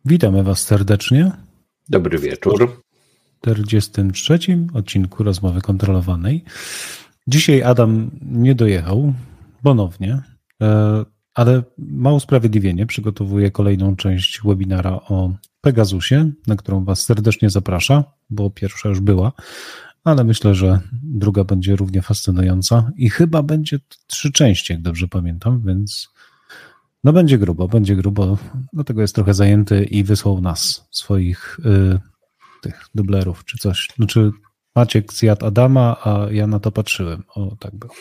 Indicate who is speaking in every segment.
Speaker 1: Witamy Was serdecznie.
Speaker 2: Dobry wieczór.
Speaker 1: W 43. odcinku Rozmowy Kontrolowanej. Dzisiaj Adam nie dojechał ponownie, ale ma usprawiedliwienie. Przygotowuje kolejną część webinara o Pegasusie, na którą Was serdecznie zaprasza, bo pierwsza już była, ale myślę, że druga będzie równie fascynująca i chyba będzie 3 części, jak dobrze pamiętam, więc no będzie grubo, dlatego jest trochę zajęty i wysłał nas, swoich tych dublerów czy coś. Znaczy Maciek zjadł Adama, a ja na to patrzyłem. O, tak było.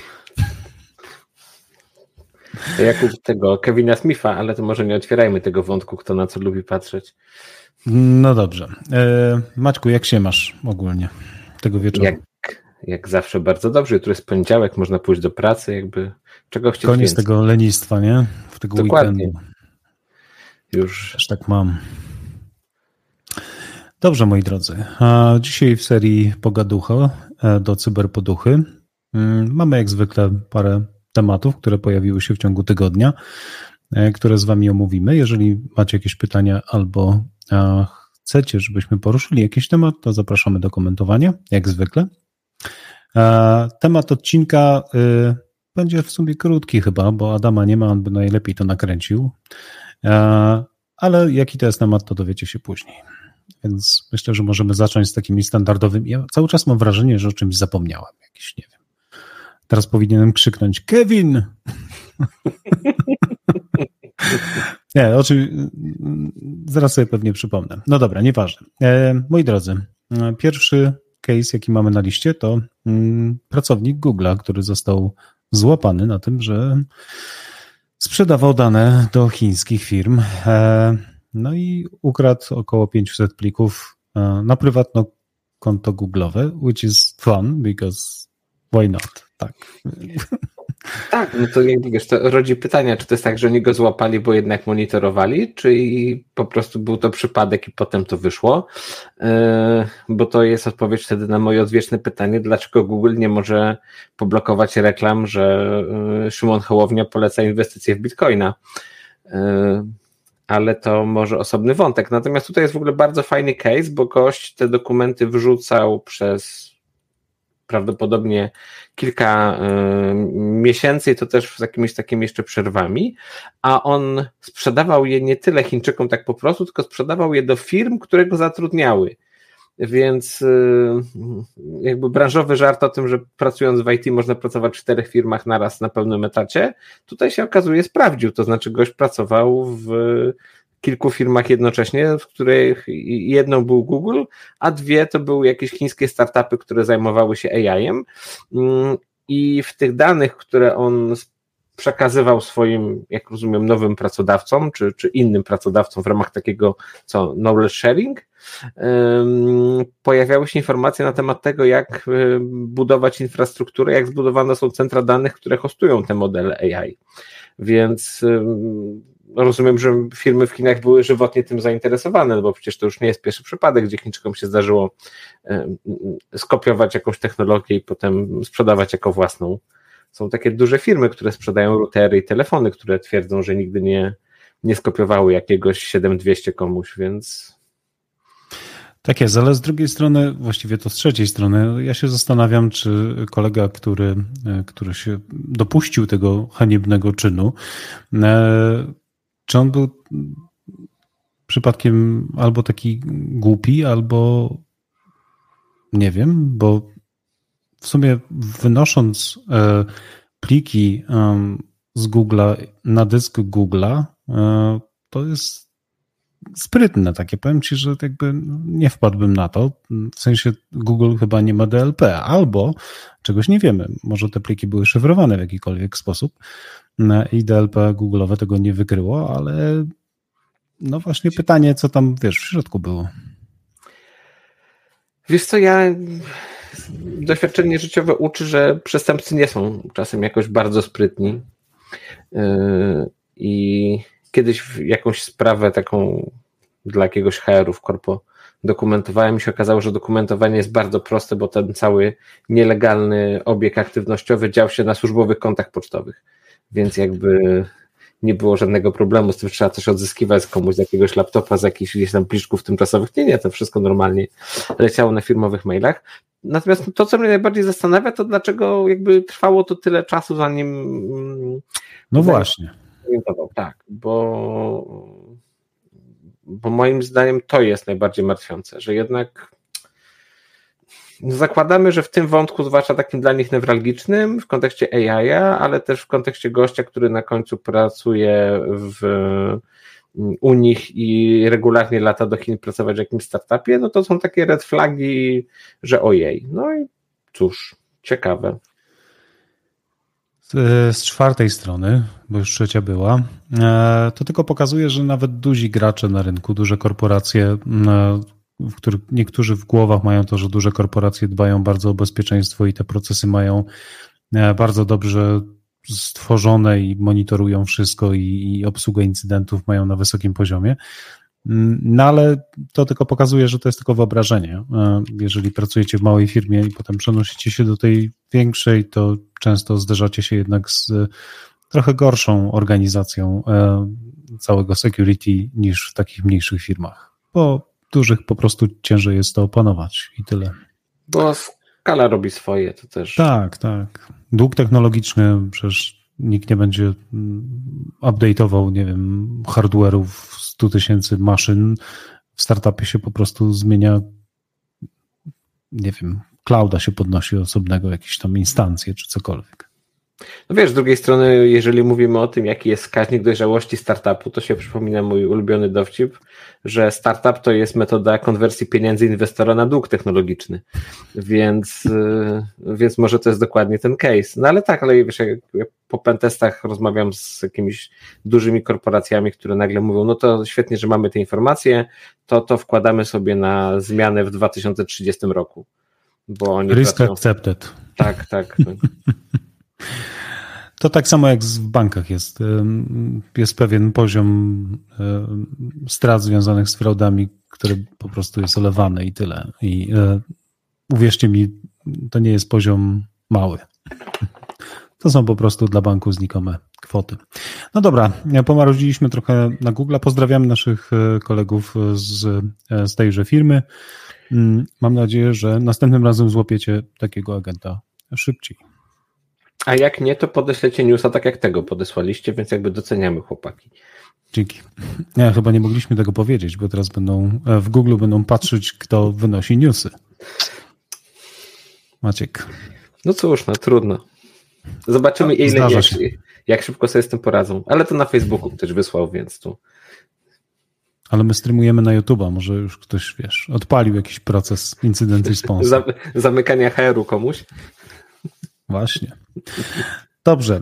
Speaker 2: Jakub tego Kevina Smitha, ale to może nie otwierajmy tego wątku, kto na co lubi patrzeć.
Speaker 1: No dobrze. Maćku, jak się masz ogólnie tego wieczoru?
Speaker 2: Jak zawsze bardzo dobrze. Jutro jest poniedziałek, można pójść do pracy, jakby czego chcieć
Speaker 1: Koniec
Speaker 2: więcej.
Speaker 1: tego lenistwa, nie? W tego
Speaker 2: Dokładnie.
Speaker 1: weekendu.
Speaker 2: Już
Speaker 1: Też tak mam. Dobrze, moi drodzy. A dzisiaj w serii Pogaducha do cyberpoduchy mamy jak zwykle parę tematów, które pojawiły się w ciągu tygodnia, które z Wami omówimy. Jeżeli macie jakieś pytania albo chcecie, żebyśmy poruszyli jakiś temat, to zapraszamy do komentowania, jak zwykle. Temat odcinka będzie w sumie krótki chyba, bo Adama nie ma, on by najlepiej to nakręcił, ale jaki to jest temat, to dowiecie się później. Więc myślę, że możemy zacząć z takimi standardowymi. Ja cały czas mam wrażenie, że o czymś zapomniałem. Jakiś, nie wiem. Teraz powinienem krzyknąć Kevin! Nie, zaraz sobie pewnie przypomnę. No dobra, nieważne. Moi drodzy, pierwszy case, jaki mamy na liście, to pracownik Google'a, który został złapany na tym, że sprzedawał dane do chińskich firm. No i ukradł około 500 plików na prywatne konto Google'owe, which is fun, because why not? Tak.
Speaker 2: tak, no to jak wiesz, to rodzi pytania, czy to jest tak, że oni go złapali, bo jednak monitorowali, czy po prostu był to przypadek i potem to wyszło, bo to jest odpowiedź wtedy na moje odwieczne pytanie, dlaczego Google nie może poblokować reklam, że Szymon Hołownia poleca inwestycje w Bitcoina. Ale to może osobny wątek. Natomiast tutaj jest w ogóle bardzo fajny case, bo gość te dokumenty wrzucał przez prawdopodobnie kilka miesięcy i to też z jakimiś takimi jeszcze przerwami, a on sprzedawał je nie tyle Chińczykom tak po prostu, tylko sprzedawał je do firm, które go zatrudniały. Więc jakby branżowy żart o tym, że pracując w IT można pracować w 4 firmach naraz na pełnym etacie, tutaj się okazuje sprawdził, to znaczy gość pracował w kilku firmach jednocześnie, w których jedną był Google, a 2 to były jakieś chińskie startupy, które zajmowały się AI-em i w tych danych, które on przekazywał swoim, jak rozumiem, nowym pracodawcom, czy innym pracodawcom w ramach takiego knowledge sharing, pojawiały się informacje na temat tego, jak budować infrastrukturę, jak zbudowane są centra danych, które hostują te modele AI. Więc rozumiem, że firmy w Chinach były żywotnie tym zainteresowane, bo przecież to już nie jest pierwszy przypadek, gdzie Chińczykom się zdarzyło skopiować jakąś technologię i potem sprzedawać jako własną. Są takie duże firmy, które sprzedają routery i telefony, które twierdzą, że nigdy nie skopiowały jakiegoś 7200 komuś, więc...
Speaker 1: Tak jest, ale z drugiej strony, właściwie to z trzeciej strony, ja się zastanawiam, czy kolega, który się dopuścił tego haniebnego czynu, czy on był przypadkiem albo taki głupi, albo nie wiem, bo w sumie wynosząc pliki z Google'a na dysk Google'a, to jest sprytne takie. Powiem Ci, że jakby nie wpadłbym na to. W sensie Google chyba nie ma DLP, albo czegoś nie wiemy. Może te pliki były szyfrowane w jakikolwiek sposób i DLP Google'owe tego nie wykryło, ale no właśnie pytanie, co tam, wiesz, w środku było.
Speaker 2: Wiesz co, doświadczenie życiowe uczy, że przestępcy nie są czasem jakoś bardzo sprytni i kiedyś jakąś sprawę taką dla jakiegoś HR-u w korpo dokumentowałem i się okazało, że dokumentowanie jest bardzo proste, bo ten cały nielegalny obieg aktywnościowy dział się na służbowych kontach pocztowych, więc jakby nie było żadnego problemu z tym, że trzeba coś odzyskiwać komuś z jakiegoś laptopa, z jakichś gdzieś tam pliczków tymczasowych. Nie, to wszystko normalnie leciało na firmowych mailach. Natomiast to, co mnie najbardziej zastanawia, to dlaczego jakby trwało to tyle czasu, zanim...
Speaker 1: No właśnie.
Speaker 2: Tak, bo moim zdaniem to jest najbardziej martwiące, że jednak zakładamy, że w tym wątku, zwłaszcza takim dla nich newralgicznym, w kontekście AI, ale też w kontekście gościa, który na końcu pracuje u nich i regularnie lata do Chin pracować w jakimś startupie, no to są takie red flagi, że ojej. No i cóż, ciekawe.
Speaker 1: Z czwartej strony, bo już trzecia była, to tylko pokazuje, że nawet duzi gracze na rynku, duże korporacje, w których niektórzy w głowach mają to, że duże korporacje dbają bardzo o bezpieczeństwo i te procesy mają bardzo dobrze stworzone i monitorują wszystko i obsługę incydentów mają na wysokim poziomie. No ale to tylko pokazuje, że to jest tylko wyobrażenie. Jeżeli pracujecie w małej firmie i potem przenosicie się do tej większej, to często zderzacie się jednak z trochę gorszą organizacją całego security niż w takich mniejszych firmach. Bo dużych po prostu ciężej jest to opanować i tyle.
Speaker 2: Bo skala robi swoje, to też.
Speaker 1: Tak. Dług technologiczny, przecież nikt nie będzie update'ował, nie wiem, hardware'ów 100 000 maszyn. W startupie się po prostu zmienia, nie wiem, clouda się podnosi osobnego, jakieś tam instancje czy cokolwiek.
Speaker 2: No wiesz, z drugiej strony, jeżeli mówimy o tym, jaki jest wskaźnik dojrzałości startupu, to się przypomina mój ulubiony dowcip, że startup to jest metoda konwersji pieniędzy inwestora na dług technologiczny, więc może to jest dokładnie ten case. No ale tak, ale wiesz, jak po pentestach rozmawiam z jakimiś dużymi korporacjami, które nagle mówią, no to świetnie, że mamy te informacje, to wkładamy sobie na zmianę w 2030 roku. Bo oni
Speaker 1: Risk accepted.
Speaker 2: Tak.
Speaker 1: To tak samo jak w bankach jest. Jest pewien poziom strat związanych z fraudami, który po prostu jest olewany i tyle. I uwierzcie mi, to nie jest poziom mały. To są po prostu dla banku znikome kwoty. No dobra, pomarudziliśmy trochę na Google. Pozdrawiamy naszych kolegów z tejże firmy. Mam nadzieję, że następnym razem złapiecie takiego agenta szybciej.
Speaker 2: A jak nie, to podeślecie newsa tak jak tego podesłaliście, więc jakby doceniamy, chłopaki.
Speaker 1: Dzięki. Chyba nie mogliśmy tego powiedzieć, bo teraz w Google będą patrzeć, kto wynosi newsy. Maciek.
Speaker 2: No cóż, trudno. Zobaczymy, jak szybko sobie z tym poradzą. Ale to na Facebooku ktoś wysłał, więc tu.
Speaker 1: Ale my streamujemy na YouTube'a, może już ktoś, odpalił jakiś proces incydent response.
Speaker 2: Zamykania HR-u komuś.
Speaker 1: Właśnie. Dobrze.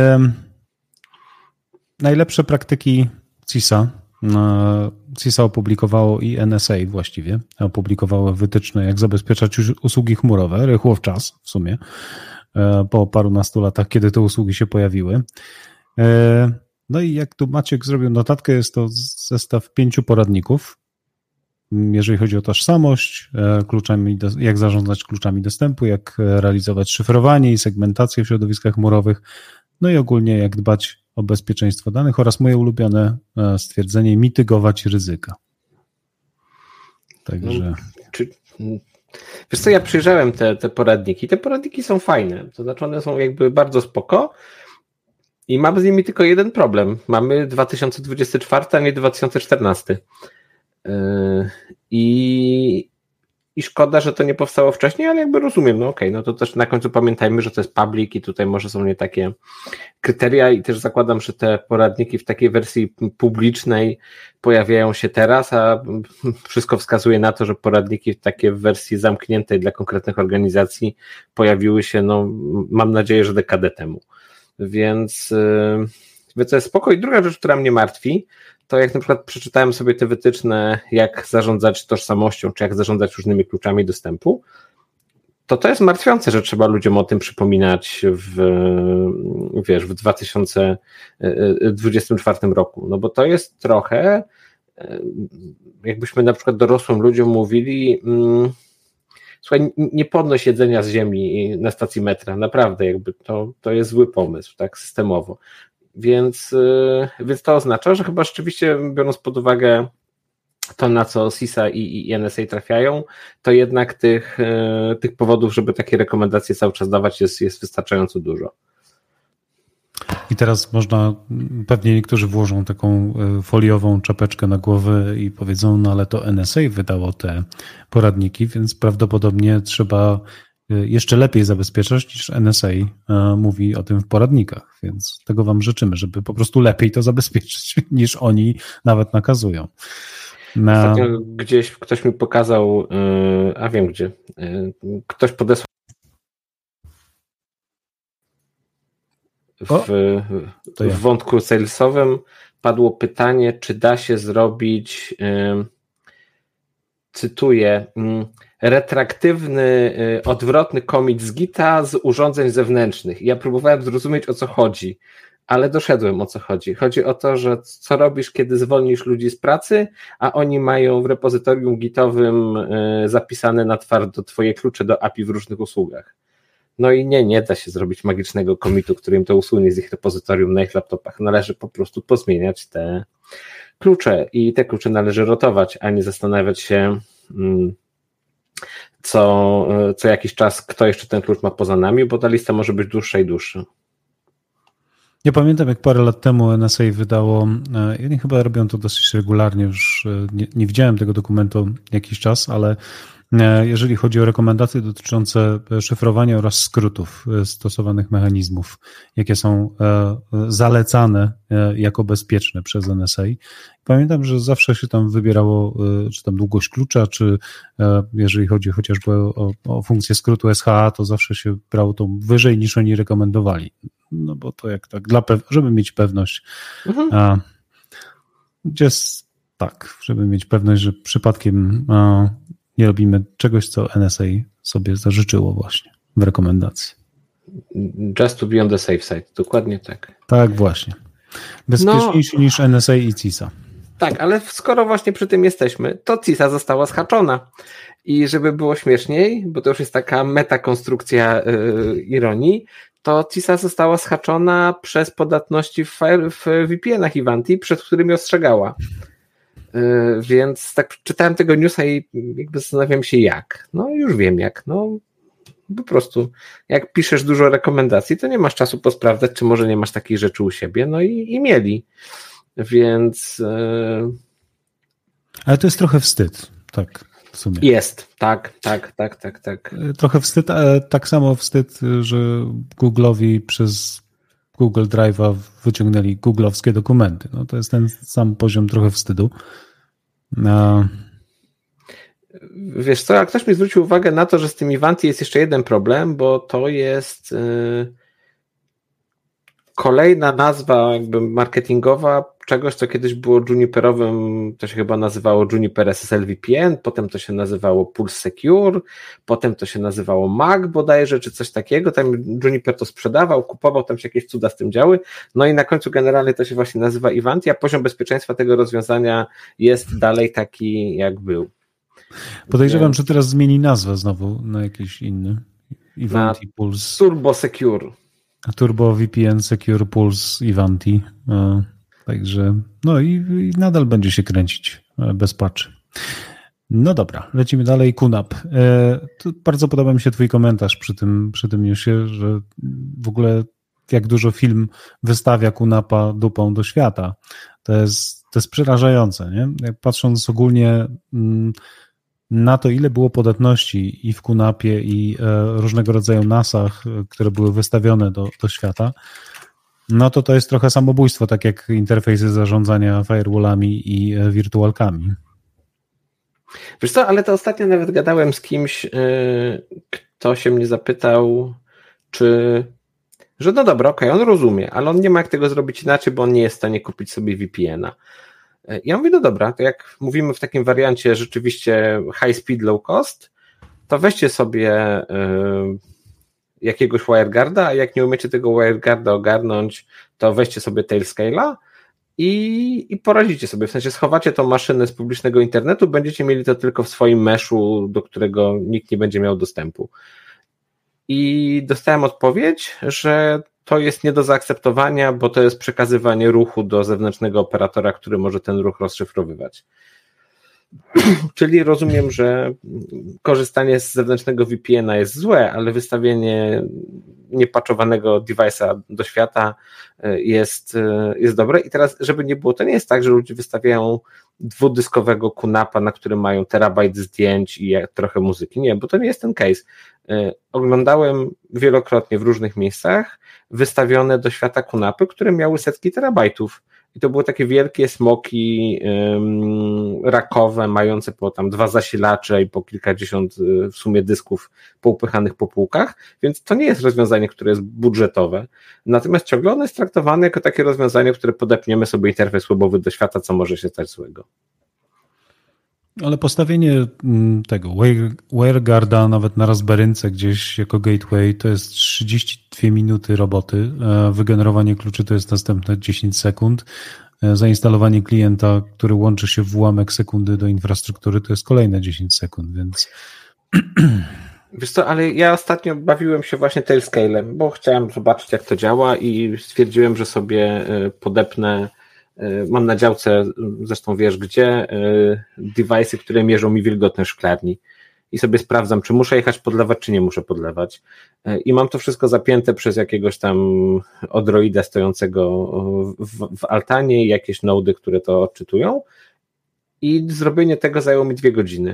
Speaker 1: Najlepsze praktyki CISA. CISA opublikowało i NSA właściwie opublikowało wytyczne, jak zabezpieczać usługi chmurowe, rychło w czas w sumie, po parunastu latach, kiedy te usługi się pojawiły. No i jak tu Maciek zrobił notatkę, jest to zestaw 5 poradników, jeżeli chodzi o tożsamość, jak zarządzać kluczami dostępu, jak realizować szyfrowanie i segmentację w środowiskach chmurowych, no i ogólnie jak dbać o bezpieczeństwo danych oraz moje ulubione stwierdzenie, mitygować ryzyka. Także...
Speaker 2: Wiesz co, ja przyjrzałem te poradniki. Te poradniki są fajne, to znaczy one są jakby bardzo spoko i mamy z nimi tylko jeden problem. Mamy 2024, a nie 2014. I szkoda, że to nie powstało wcześniej, ale jakby rozumiem, no to też na końcu pamiętajmy, że to jest public i tutaj może są nie takie kryteria i też zakładam, że te poradniki w takiej wersji publicznej pojawiają się teraz, a wszystko wskazuje na to, że poradniki takie w wersji zamkniętej dla konkretnych organizacji pojawiły się, mam nadzieję, że dekadę temu. Więc to jest spoko. I druga rzecz, która mnie martwi, to jak na przykład przeczytałem sobie te wytyczne, jak zarządzać tożsamością, czy jak zarządzać różnymi kluczami dostępu, to jest martwiące, że trzeba ludziom o tym przypominać w 2024 roku, no bo to jest trochę, jakbyśmy na przykład dorosłym ludziom mówili, słuchaj, nie podnoś jedzenia z ziemi na stacji metra, naprawdę, jakby to jest zły pomysł, tak systemowo. Więc to oznacza, że chyba rzeczywiście, biorąc pod uwagę to, na co CISA i NSA trafiają, to jednak tych powodów, żeby takie rekomendacje cały czas dawać, jest wystarczająco dużo.
Speaker 1: I teraz można, pewnie niektórzy włożą taką foliową czapeczkę na głowę i powiedzą, no ale to NSA wydało te poradniki, więc prawdopodobnie trzeba jeszcze lepiej zabezpieczać niż NSA mówi o tym w poradnikach, więc tego wam życzymy, żeby po prostu lepiej to zabezpieczyć niż oni nawet nakazują.
Speaker 2: Ostatnio gdzieś ktoś mi pokazał, a wiem gdzie, ktoś podesłał w wątku salesowym padło pytanie, czy da się zrobić, cytuję, retraktywny, odwrotny commit z Gita z urządzeń zewnętrznych. Ja próbowałem zrozumieć, o co chodzi, ale doszedłem, o co chodzi. Chodzi o to, że co robisz, kiedy zwolnisz ludzi z pracy, a oni mają w repozytorium gitowym zapisane na twardo twoje klucze do API w różnych usługach. No i nie da się zrobić magicznego commitu, który im to usunie z ich repozytorium na ich laptopach. Należy po prostu pozmieniać te klucze i te klucze należy rotować, a nie zastanawiać się co jakiś czas, kto jeszcze ten klucz ma poza nami, bo ta lista może być dłuższa i dłuższa.
Speaker 1: Ja pamiętam, jak parę lat temu NSA wydało, oni chyba robią to dosyć regularnie, już nie widziałem tego dokumentu jakiś czas, ale jeżeli chodzi o rekomendacje dotyczące szyfrowania oraz skrótów stosowanych mechanizmów, jakie są zalecane jako bezpieczne przez NSA. Pamiętam, że zawsze się tam wybierało, czy tam długość klucza, czy jeżeli chodzi chociażby o funkcję skrótu SHA, to zawsze się brało to wyżej niż oni rekomendowali. No bo to jak tak, żeby mieć pewność, żeby mieć pewność, że przypadkiem nie robimy czegoś, co NSA sobie zażyczyło właśnie w rekomendacji.
Speaker 2: Just to be on the safe side, dokładnie tak.
Speaker 1: Tak, właśnie. Bezpieczniejsi niż NSA i CISA.
Speaker 2: Tak, ale skoro właśnie przy tym jesteśmy, to CISA została zhaczona. I żeby było śmieszniej, bo to już jest taka metakonstrukcja ironii, to CISA została zhaczona przez podatności w VPN-ach Ivanti, przed którymi ostrzegała. Więc tak czytałem tego newsa i jakby zastanawiam się jak. No już wiem jak. No po prostu jak piszesz dużo rekomendacji, to nie masz czasu posprawdzać, czy może nie masz takich rzeczy u siebie. No i mieli. Więc...
Speaker 1: Ale to jest trochę wstyd, tak w sumie.
Speaker 2: Jest, tak.
Speaker 1: Trochę wstyd, ale tak samo wstyd, że Google'owi przez Google Drive'a wyciągnęli googlowskie dokumenty. No to jest ten sam poziom trochę wstydu.
Speaker 2: Wiesz co, jak ktoś mi zwrócił uwagę na to, że z tym Ivanti jest jeszcze jeden problem, bo to jest kolejna nazwa jakby marketingowa czegoś, co kiedyś było Juniperowym, to się chyba nazywało Juniper SSL VPN, potem to się nazywało Pulse Secure, potem to się nazywało MAC bodajże, czy coś takiego, tam Juniper to sprzedawał, kupował, tam się jakieś cuda z tym działy, no i na końcu generalnie to się właśnie nazywa Ivanti, a poziom bezpieczeństwa tego rozwiązania jest dalej taki, jak był.
Speaker 1: Podejrzewam, że teraz zmieni nazwę znowu na jakiś inny. Ivanti Pulse.
Speaker 2: Turbo Secure.
Speaker 1: Turbo VPN Secure Pulse Ivanti. Także no i nadal będzie się kręcić bez patchy. No dobra, lecimy dalej. QNAP. Bardzo podoba mi się twój komentarz przy tym newsie, że w ogóle jak dużo film wystawia QNAP-a dupą do świata. To jest przerażające, nie? Patrząc ogólnie na to, ile było podatności i w QNAP-ie, i różnego rodzaju NAS-ach, które były wystawione do świata, no to jest trochę samobójstwo, tak jak interfejsy zarządzania firewallami i wirtualkami.
Speaker 2: Wiesz co, ale to ostatnio nawet gadałem z kimś, kto się mnie zapytał, że no dobra, okej, on rozumie, ale on nie ma jak tego zrobić inaczej, bo on nie jest w stanie kupić sobie VPN-a. Ja mówię, no dobra, to jak mówimy w takim wariancie rzeczywiście high speed, low cost, to weźcie sobie jakiegoś WireGuarda, a jak nie umiecie tego WireGuarda ogarnąć, to weźcie sobie Tailscale'a i poradzicie sobie, w sensie schowacie tą maszynę z publicznego internetu, będziecie mieli to tylko w swoim meshu, do którego nikt nie będzie miał dostępu. I dostałem odpowiedź, że to jest nie do zaakceptowania, bo to jest przekazywanie ruchu do zewnętrznego operatora, który może ten ruch rozszyfrowywać. Czyli rozumiem, że korzystanie z zewnętrznego VPN-a jest złe, ale wystawienie niepatchowanego device'a do świata jest dobre. I teraz, żeby nie było, to nie jest tak, że ludzie wystawiają dwudyskowego QNAP-a, na którym mają terabajt zdjęć i trochę muzyki. Nie, bo to nie jest ten case. Oglądałem wielokrotnie w różnych miejscach wystawione do świata QNAP-y, które miały setki terabajtów. I to były takie wielkie smoki rakowe, mające po tam 2 zasilacze i po kilkadziesiąt w sumie dysków poupychanych po półkach, więc to nie jest rozwiązanie, które jest budżetowe. Natomiast ciągle ono jest traktowane jako takie rozwiązanie, które podepniemy sobie interfejs webowy do świata, co może się stać złego.
Speaker 1: Ale postawienie tego WireGuarda nawet na Raspberrynce gdzieś jako gateway to jest 32 minuty roboty, wygenerowanie kluczy to jest następne 10 sekund, zainstalowanie klienta, który łączy się w ułamek sekundy do infrastruktury to jest kolejne 10 sekund, więc...
Speaker 2: Wiesz co, ale ja ostatnio bawiłem się właśnie Tailscale'em, bo chciałem zobaczyć jak to działa i stwierdziłem, że sobie podepnę. Mam na działce, zresztą wiesz gdzie, device'y, które mierzą mi wilgotność szklarni i sobie sprawdzam, czy muszę jechać podlewać, czy nie muszę podlewać. I mam to wszystko zapięte przez jakiegoś tam odroida stojącego w altanie i jakieś nody, które to odczytują i zrobienie tego zajęło mi 2 godziny.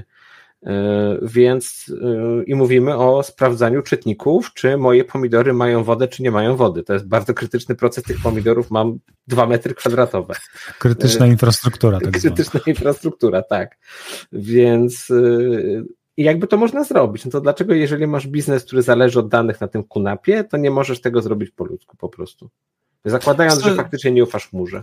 Speaker 2: Więc i mówimy o sprawdzaniu czytników, czy moje pomidory mają wodę, czy nie mają wody. To jest bardzo krytyczny proces, tych pomidorów mam 2 metry kwadratowe.
Speaker 1: Krytyczna infrastruktura. Tak
Speaker 2: krytyczna infrastruktura, tak. Więc jakby to można zrobić, no to dlaczego jeżeli masz biznes, który zależy od danych na tym QNAP-ie, to nie możesz tego zrobić po ludzku po prostu. Zakładając, że faktycznie nie ufasz chmurze.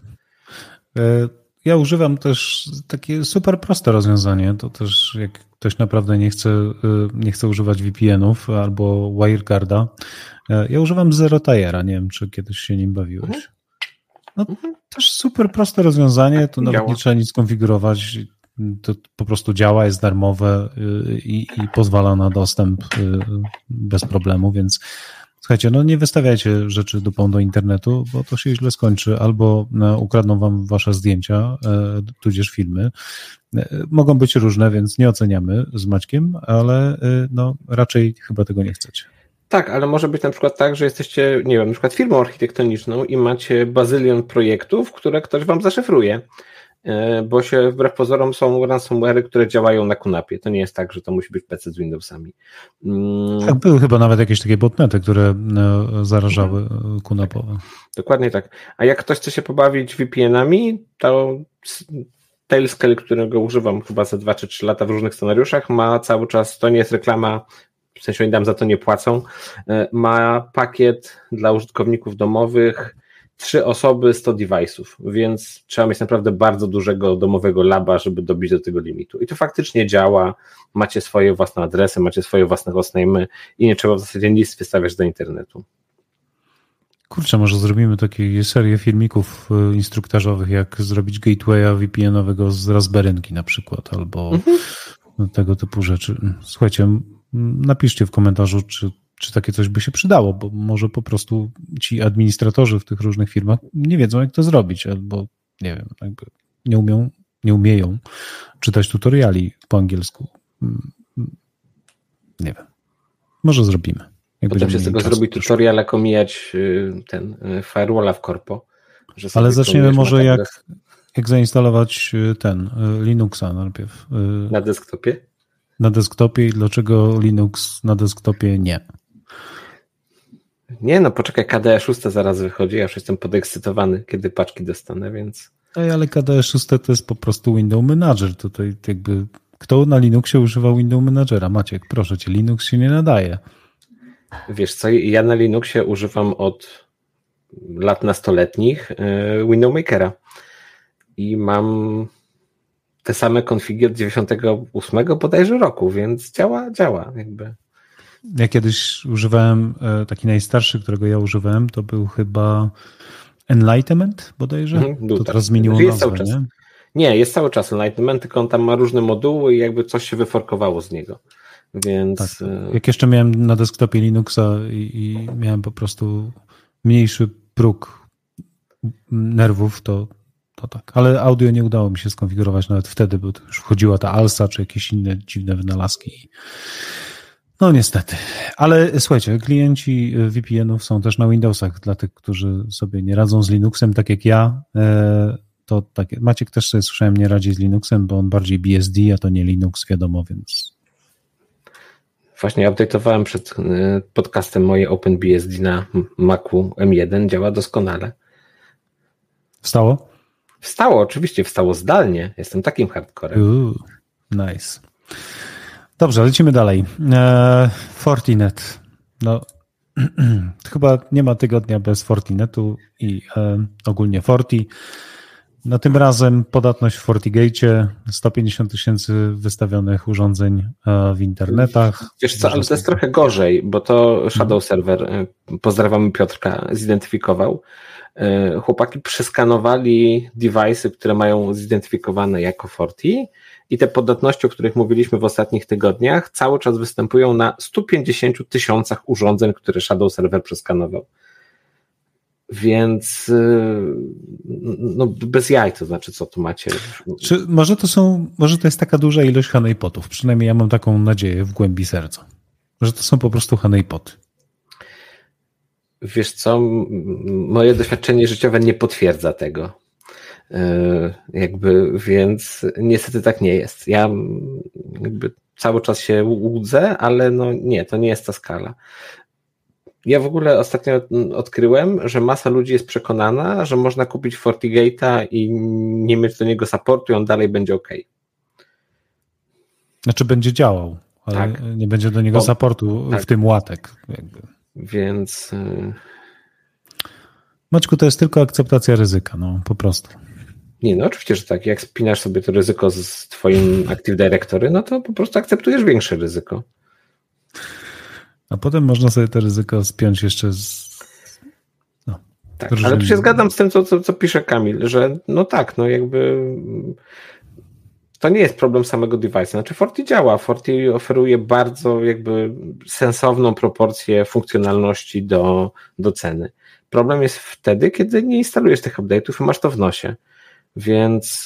Speaker 1: Ja używam też takie super proste rozwiązanie, to też jak ktoś naprawdę nie chce używać VPN-ów albo WireGuarda, ja używam ZeroTiera, nie wiem, czy kiedyś się nim bawiłeś. No też super proste rozwiązanie, to nawet nie trzeba nic skonfigurować, to po prostu działa, jest darmowe i pozwala na dostęp bez problemu, więc słuchajcie, no nie wystawiajcie rzeczy dupą do internetu, bo to się źle skończy. Albo ukradną wam wasze zdjęcia, tudzież filmy. Mogą być różne, więc nie oceniamy z Maćkiem, ale no raczej chyba tego nie chcecie.
Speaker 2: Tak, ale może być na przykład tak, że jesteście, nie wiem, na przykład firmą architektoniczną i macie bazylion projektów, które ktoś wam zaszyfruje. Bo się wbrew pozorom są ransomware'y, które działają na QNAP-ie. To nie jest tak, że to musi być PC z Windowsami.
Speaker 1: Tak, były chyba nawet jakieś takie botnety, które zarażały QNAP-owe.
Speaker 2: Dokładnie tak. A jak ktoś chce się pobawić VPN-ami, to Tailscale, którego używam chyba za 2 czy 3 lata w różnych scenariuszach, ma cały czas, to nie jest reklama, w sensie oni nam za to nie płacą, ma pakiet dla użytkowników domowych 3 osoby, 100 device'ów, więc trzeba mieć naprawdę bardzo dużego domowego laba, żeby dobić do tego limitu. I to faktycznie działa, macie swoje własne adresy, macie swoje własne hostname'y i nie trzeba w zasadzie nic wystawiać do internetu.
Speaker 1: Kurczę, może zrobimy taką serię filmików instruktażowych, jak zrobić gatewaya VPN-owego z Raspberrynki na przykład, albo tego typu rzeczy. Słuchajcie, napiszcie w komentarzu, czy takie coś by się przydało, bo może po prostu ci administratorzy w tych różnych firmach nie wiedzą, jak to zrobić, albo nie wiem, jakby nie umieją czytać tutoriali po angielsku. Nie wiem. Może zrobimy.
Speaker 2: Potem się z tego zrobi tutorial, jak omijać ten firewalla w korpo.
Speaker 1: Ale zaczniemy może jak zainstalować ten Linuxa najpierw.
Speaker 2: Na desktopie?
Speaker 1: Na desktopie i dlaczego Linux na desktopie nie?
Speaker 2: Nie, no poczekaj, KDE 6 zaraz wychodzi, ja już jestem podekscytowany, kiedy paczki dostanę, więc...
Speaker 1: Ale KDE 6 to jest po prostu Window Manager, tutaj jakby kto na Linuxie używa Window Managera? Maciek, proszę cię, Linux się nie nadaje.
Speaker 2: Wiesz co, ja na Linuxie używam od lat nastoletnich Window Makera i mam te same konfigi od 98 bodajże roku, więc działa jakby.
Speaker 1: Ja kiedyś używałem, taki najstarszy, którego ja używałem, to był chyba Enlightenment bodajże? To teraz zmieniło nazwę, nie?
Speaker 2: Nie, jest cały czas Enlightenment, tylko on tam ma różne moduły i jakby coś się wyforkowało z niego. Więc...
Speaker 1: Tak. Jak jeszcze miałem na desktopie Linuxa i miałem po prostu mniejszy próg nerwów, to tak. Ale audio nie udało mi się skonfigurować nawet wtedy, bo to już wchodziła ta ALSA czy jakieś inne dziwne wynalazki. No niestety. Ale słuchajcie, klienci VPN-ów są też na Windowsach. Dla tych, którzy sobie nie radzą z Linuxem, tak jak ja, to tak, Maciek też sobie słyszałem nie radzi z Linuxem, bo on bardziej BSD, a to nie Linux, wiadomo, więc...
Speaker 2: Właśnie update'owałem przed podcastem moje OpenBSD na Macu M1, działa doskonale.
Speaker 1: Wstało?
Speaker 2: Wstało, oczywiście, wstało zdalnie. Jestem takim hardcorem.
Speaker 1: Nice. Dobrze, lecimy dalej. Fortinet. No, chyba nie ma tygodnia bez Fortinetu i ogólnie Forti. No tym razem podatność w FortiGate, 150 000 wystawionych urządzeń w internetach.
Speaker 2: Wiesz co, ale to jest trochę gorzej, bo to Shadow Server, pozdrawiamy Piotrka, zidentyfikował. Chłopaki przeskanowali device'y, które mają zidentyfikowane jako Forti i te podatności, o których mówiliśmy w ostatnich tygodniach, cały czas występują na 150 000 urządzeń, które Shadow Server przeskanował. Więc no bez jaj, to znaczy co tu macie?
Speaker 1: Czy może to jest taka duża ilość honeypotów, przynajmniej ja mam taką nadzieję w głębi serca, że to są po prostu honeypoty.
Speaker 2: Wiesz co, moje doświadczenie życiowe nie potwierdza tego. Więc niestety tak nie jest. Ja cały czas się łudzę, ale no nie, to nie jest ta skala. Ja w ogóle ostatnio odkryłem, że masa ludzi jest przekonana, że można kupić FortiGate'a i nie mieć do niego supportu i on dalej będzie OK.
Speaker 1: Znaczy będzie działał, ale tak. Nie będzie do niego supportu tak. W tym łatek.
Speaker 2: Więc...
Speaker 1: Maćku, to jest tylko akceptacja ryzyka, no po prostu.
Speaker 2: Nie, no oczywiście, że tak. Jak spinasz sobie to ryzyko z twoim Active Directory, no to po prostu akceptujesz większe ryzyko.
Speaker 1: A potem można sobie to ryzyko spiąć jeszcze z...
Speaker 2: No, tak, ale tu się zgadzam z tym, co pisze Kamil, że no tak, no to nie jest problem samego device'a. Znaczy Forti działa. Forti oferuje bardzo sensowną proporcję funkcjonalności do ceny. Problem jest wtedy, kiedy nie instalujesz tych update'ów i masz to w nosie. Więc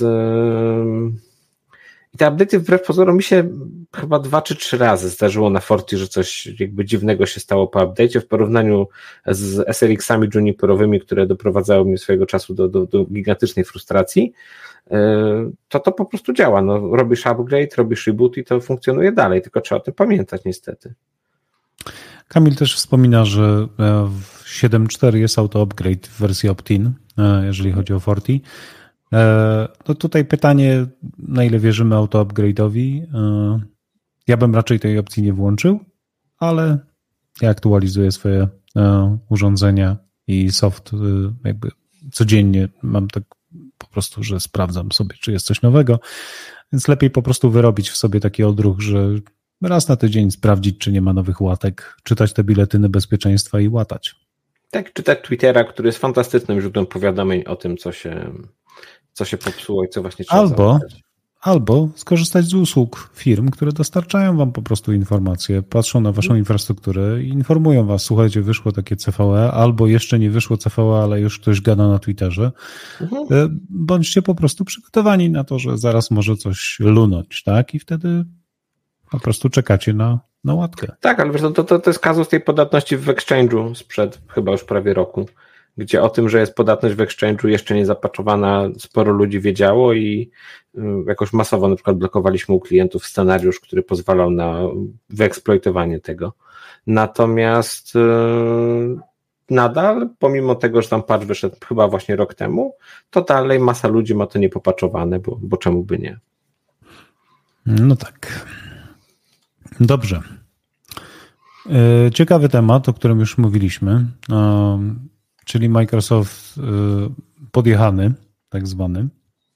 Speaker 2: i te update'y wbrew pozorom mi się chyba 2 czy 3 razy zdarzyło na Forti, że coś dziwnego się stało po update'cie w porównaniu z SLX-ami juniperowymi, które doprowadzały mnie swojego czasu do gigantycznej frustracji. To po prostu działa. No, robisz upgrade, robisz reboot i to funkcjonuje dalej, tylko trzeba o tym pamiętać niestety.
Speaker 1: Kamil też wspomina, że w 7.4 jest auto-upgrade w wersji opt-in, jeżeli chodzi o Forti. No tutaj pytanie, na ile wierzymy auto-upgrade'owi. Ja bym raczej tej opcji nie włączył, ale ja aktualizuję swoje urządzenia i soft codziennie mam tak po prostu, że sprawdzam sobie, czy jest coś nowego, więc lepiej po prostu wyrobić w sobie taki odruch, że raz na tydzień sprawdzić, czy nie ma nowych łatek, czytać te biletyny bezpieczeństwa i łatać.
Speaker 2: Tak, czytać Twittera, który jest fantastycznym źródłem powiadomień o tym, co się popsuło i co właśnie trzeba zaopatrzyć.
Speaker 1: Albo skorzystać z usług firm, które dostarczają wam po prostu informacje, patrzą na waszą infrastrukturę i informują was, słuchajcie, wyszło takie CVE, albo jeszcze nie wyszło CVE, ale już ktoś gada na Twitterze. Bądźcie po prostu przygotowani na to, że zaraz może coś lunąć, tak? I wtedy po prostu czekacie na łatkę.
Speaker 2: Tak, ale wiesz, to jest kazus tej podatności w Exchange'u sprzed chyba już prawie roku, gdzie o tym, że jest podatność w Exchange'u jeszcze nie zapatchowana, sporo ludzi wiedziało i jakoś masowo na przykład blokowaliśmy u klientów scenariusz, który pozwalał na wyeksploitowanie tego. Natomiast nadal, pomimo tego, że tam patch wyszedł chyba właśnie rok temu, to dalej masa ludzi ma to niepopatchowane, bo czemu by nie?
Speaker 1: No tak. Dobrze. Ciekawy temat, o którym już mówiliśmy, czyli Microsoft podjechany, tak zwany.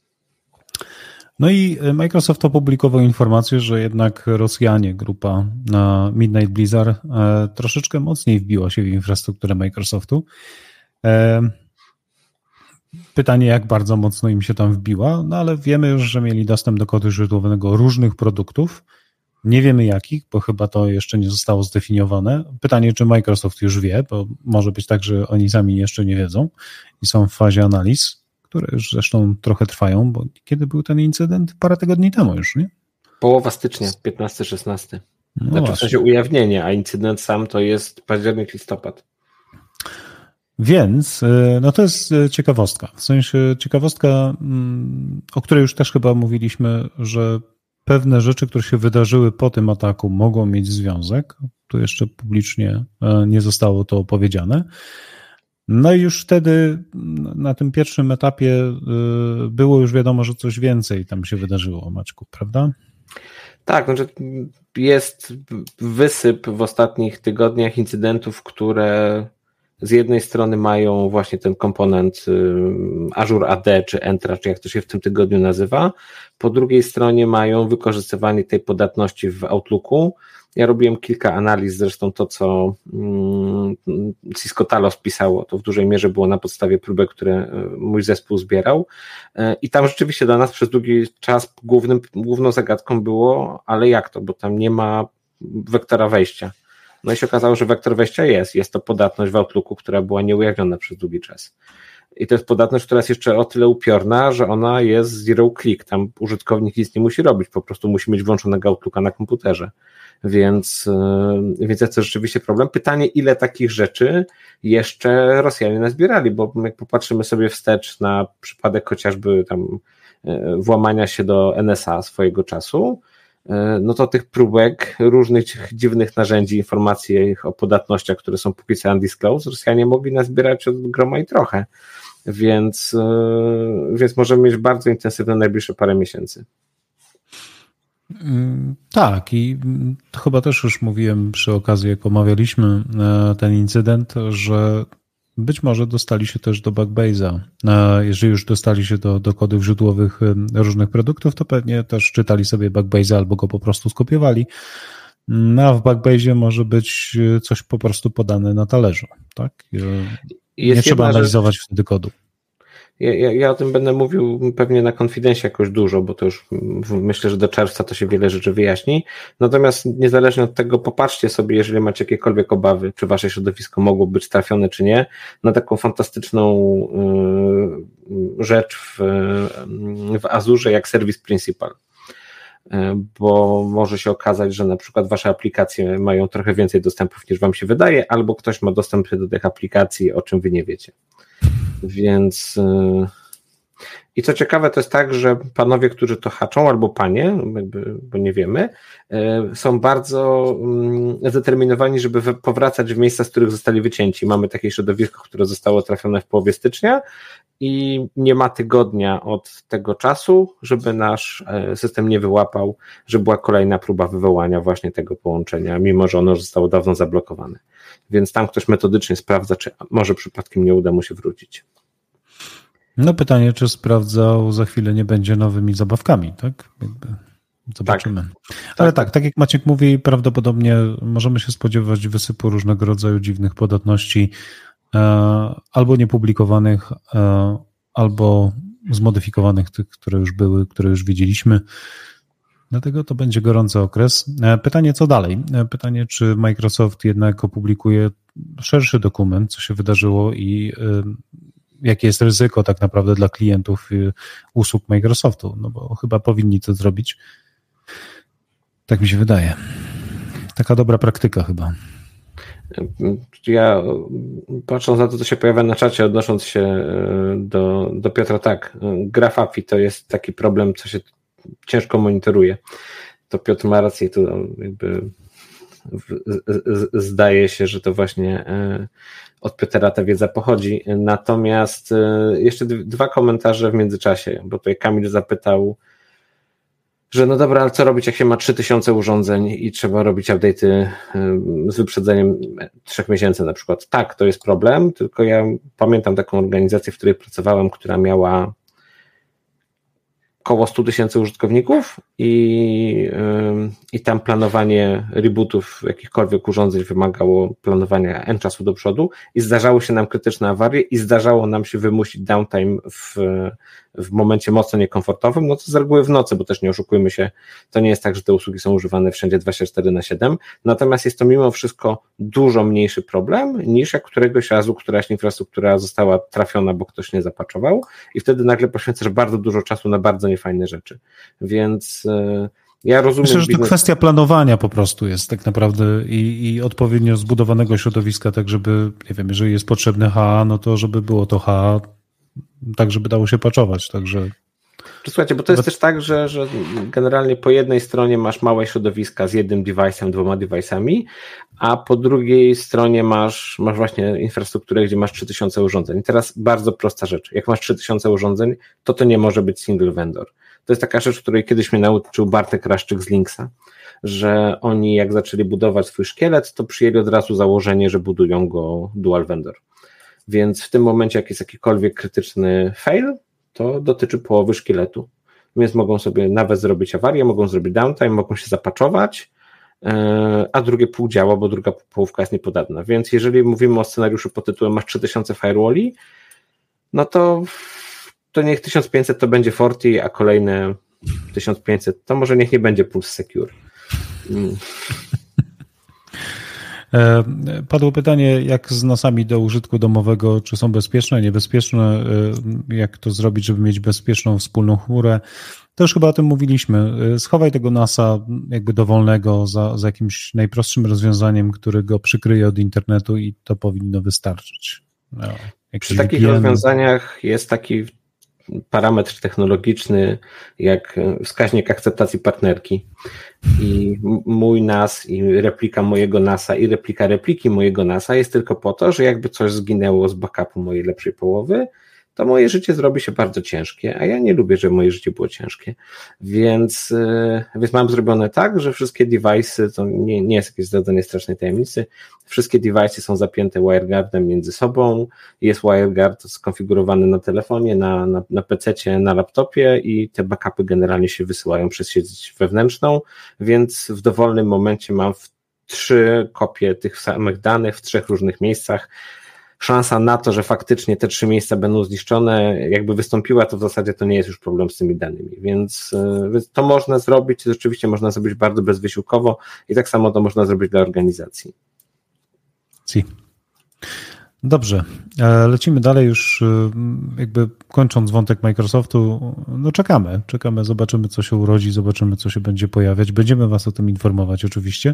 Speaker 1: No i Microsoft opublikował informację, że jednak Rosjanie, grupa Midnight Blizzard, troszeczkę mocniej wbiła się w infrastrukturę Microsoftu. Pytanie, jak bardzo mocno im się tam wbiła, no ale wiemy już, że mieli dostęp do kodu źródłowego różnych produktów Nie wiemy jakich, bo chyba to jeszcze nie zostało zdefiniowane. Pytanie, czy Microsoft już wie, bo może być tak, że oni sami jeszcze nie wiedzą i są w fazie analiz, które już zresztą trochę trwają, bo kiedy był ten incydent? Parę tygodni temu już, nie?
Speaker 2: Połowa stycznia, 15-16.
Speaker 1: No
Speaker 2: znaczy w sensie ujawnienie, a incydent sam to jest październik, listopad.
Speaker 1: Więc no to jest ciekawostka. W sensie ciekawostka, o której już też chyba mówiliśmy, że pewne rzeczy, które się wydarzyły po tym ataku, mogą mieć związek. Tu jeszcze publicznie nie zostało to powiedziane. No i już wtedy na tym pierwszym etapie było już wiadomo, że coś więcej tam się wydarzyło, Maćku, prawda?
Speaker 2: Tak, znaczy jest wysyp w ostatnich tygodniach incydentów, które z jednej strony mają właśnie ten komponent Azure AD czy Entra, czy jak to się w tym tygodniu nazywa, po drugiej stronie mają wykorzystywanie tej podatności w Outlooku. Ja robiłem kilka analiz, zresztą to, co Cisco Talos pisało, to w dużej mierze było na podstawie próbek, które mój zespół zbierał i tam rzeczywiście dla nas przez długi czas główną zagadką było, ale jak to, bo tam nie ma wektora wejścia. No i się okazało, że wektor wejścia jest to podatność w Outlooku, która była nieujawniona przez długi czas. I to jest podatność, która jest jeszcze o tyle upiorna, że ona jest zero click, tam użytkownik nic nie musi robić, po prostu musi mieć włączonego Outlooka na komputerze. Więc jest to rzeczywiście problem. Pytanie, ile takich rzeczy jeszcze Rosjanie nazbierali, bo jak popatrzymy sobie wstecz na przypadek chociażby tam włamania się do NSA swojego czasu, no to tych próbek, różnych dziwnych narzędzi, informacji o podatnościach, które są póki co undisclosed, Rosjanie mogli nazbierać od groma i trochę, więc możemy mieć bardzo intensywne najbliższe parę miesięcy.
Speaker 1: Tak, i to chyba też już mówiłem przy okazji, jak omawialiśmy ten incydent, że być może dostali się też do Backbase'a. Jeżeli już dostali się do kodów źródłowych różnych produktów, to pewnie też czytali sobie Backbase'a albo go po prostu skopiowali. A w Backbase'ie może być coś po prostu podane na talerzu. Tak? Nie trzeba analizować wtedy kodu.
Speaker 2: Ja o tym będę mówił pewnie na konfidencie jakoś dużo, bo to już myślę, że do czerwca to się wiele rzeczy wyjaśni. Natomiast niezależnie od tego popatrzcie sobie, jeżeli macie jakiekolwiek obawy, czy wasze środowisko mogło być trafione, czy nie, na taką fantastyczną rzecz w Azurze jak Service Principal. Bo może się okazać, że na przykład wasze aplikacje mają trochę więcej dostępów niż wam się wydaje, albo ktoś ma dostęp do tych aplikacji, o czym wy nie wiecie. Więc i co ciekawe, to jest tak, że panowie, którzy to haczą, albo panie, bo nie wiemy, są bardzo zdeterminowani, żeby powracać w miejsca, z których zostali wycięci. Mamy takie środowisko, które zostało trafione w połowie stycznia i nie ma tygodnia od tego czasu, żeby nasz system nie wyłapał, że była kolejna próba wywołania właśnie tego połączenia, mimo że ono zostało dawno zablokowane. Więc tam ktoś metodycznie sprawdza, czy może przypadkiem nie uda mu się wrócić.
Speaker 1: No pytanie, czy sprawdzał, za chwilę nie będzie nowymi zabawkami, tak? Zobaczymy. Tak. Ale tak jak Maciek mówi, prawdopodobnie możemy się spodziewać wysypu różnego rodzaju dziwnych podatności, albo niepublikowanych, albo zmodyfikowanych, tych, które już były, które już widzieliśmy. Dlatego to będzie gorący okres. Pytanie, co dalej? Pytanie, czy Microsoft jednak opublikuje szerszy dokument, co się wydarzyło i jakie jest ryzyko tak naprawdę dla klientów usług Microsoftu, no bo chyba powinni to zrobić. Tak mi się wydaje. Taka dobra praktyka chyba.
Speaker 2: Ja patrząc na to, co się pojawia na czacie, odnosząc się do Piotra, tak, graph API to jest taki problem, co się ciężko monitoruje. To Piotr ma rację, to jakby zdaje się, że to właśnie od Piotra ta wiedza pochodzi. Natomiast jeszcze dwa komentarze w międzyczasie, bo tutaj Kamil zapytał, że no dobra, ale co robić, jak się ma 3000 urządzeń i trzeba robić update'y z wyprzedzeniem 3 miesięcy na przykład. Tak, to jest problem, tylko ja pamiętam taką organizację, w której pracowałem, która miała około 100 000 użytkowników i tam planowanie rebootów jakichkolwiek urządzeń wymagało planowania N czasu do przodu i zdarzało się nam krytyczne awarie i zdarzało nam się wymusić downtime w momencie mocno niekomfortowym, no to z reguły w nocy, bo też nie oszukujmy się, to nie jest tak, że te usługi są używane wszędzie 24/7, natomiast jest to mimo wszystko dużo mniejszy problem niż jak któregoś razu któraś infrastruktura została trafiona, bo ktoś nie zapatchował i wtedy nagle poświęcasz bardzo dużo czasu na bardzo niefajne rzeczy, więc ja rozumiem.
Speaker 1: Myślę, że to kwestia planowania po prostu jest tak naprawdę i odpowiednio zbudowanego środowiska, tak żeby, nie wiem, jeżeli jest potrzebne HA, no to żeby było to HA, tak żeby dało się patchować, także...
Speaker 2: Słuchajcie, bo to jest też tak, że generalnie po jednej stronie masz małe środowiska z jednym device'em, 2 device'ami, a po drugiej stronie masz właśnie infrastrukturę, gdzie masz 3000 urządzeń. I teraz bardzo prosta rzecz. Jak masz 3000 urządzeń, to nie może być single vendor. To jest taka rzecz, której kiedyś mnie nauczył Bartek Raszczyk z Linksa, że oni jak zaczęli budować swój szkielet, to przyjęli od razu założenie, że budują go dual vendor. Więc w tym momencie, jak jest jakikolwiek krytyczny fail, to dotyczy połowy szkieletu. Więc mogą sobie nawet zrobić awarię, mogą zrobić downtime, mogą się zapatchować, a drugie pół działa, bo druga połówka jest niepodatna. Więc jeżeli mówimy o scenariuszu pod tytułem masz 3000 firewalli, no to niech 1500 to będzie Forti, a kolejne 1500 to może niech nie będzie Pulse Secure.
Speaker 1: Padło pytanie, jak z NAS-ami do użytku domowego, czy są bezpieczne, niebezpieczne, jak to zrobić, żeby mieć bezpieczną wspólną chmurę. To już chyba o tym mówiliśmy. Schowaj tego NAS-a jakby dowolnego za jakimś najprostszym rozwiązaniem, który go przykryje od internetu i to powinno wystarczyć.
Speaker 2: Przy takich rozwiązaniach jest taki parametr technologiczny jak wskaźnik akceptacji partnerki i mój NAS i replika mojego NAS-a i replika repliki mojego NAS-a jest tylko po to, że jakby coś zginęło z backupu mojej lepszej połowy, to moje życie zrobi się bardzo ciężkie, a ja nie lubię, żeby moje życie było ciężkie, więc mam zrobione tak, że wszystkie device'y, to nie jest jakieś zdradzenie strasznej tajemnicy, wszystkie device'y są zapięte WireGuardem między sobą, jest WireGuard skonfigurowany na telefonie, na PC-cie, na laptopie i te backupy generalnie się wysyłają przez sieć wewnętrzną, więc w dowolnym momencie mam 3 kopie tych samych danych w 3 różnych miejscach. Szansa na to, że faktycznie te 3 miejsca będą zniszczone, jakby wystąpiła, to w zasadzie to nie jest już problem z tymi danymi, więc to można zrobić, rzeczywiście można zrobić bardzo bezwysiłkowo i tak samo to można zrobić dla organizacji.
Speaker 1: Dobrze, lecimy dalej już jakby kończąc wątek Microsoftu, no czekamy, zobaczymy co się urodzi, zobaczymy co się będzie pojawiać, będziemy was o tym informować oczywiście.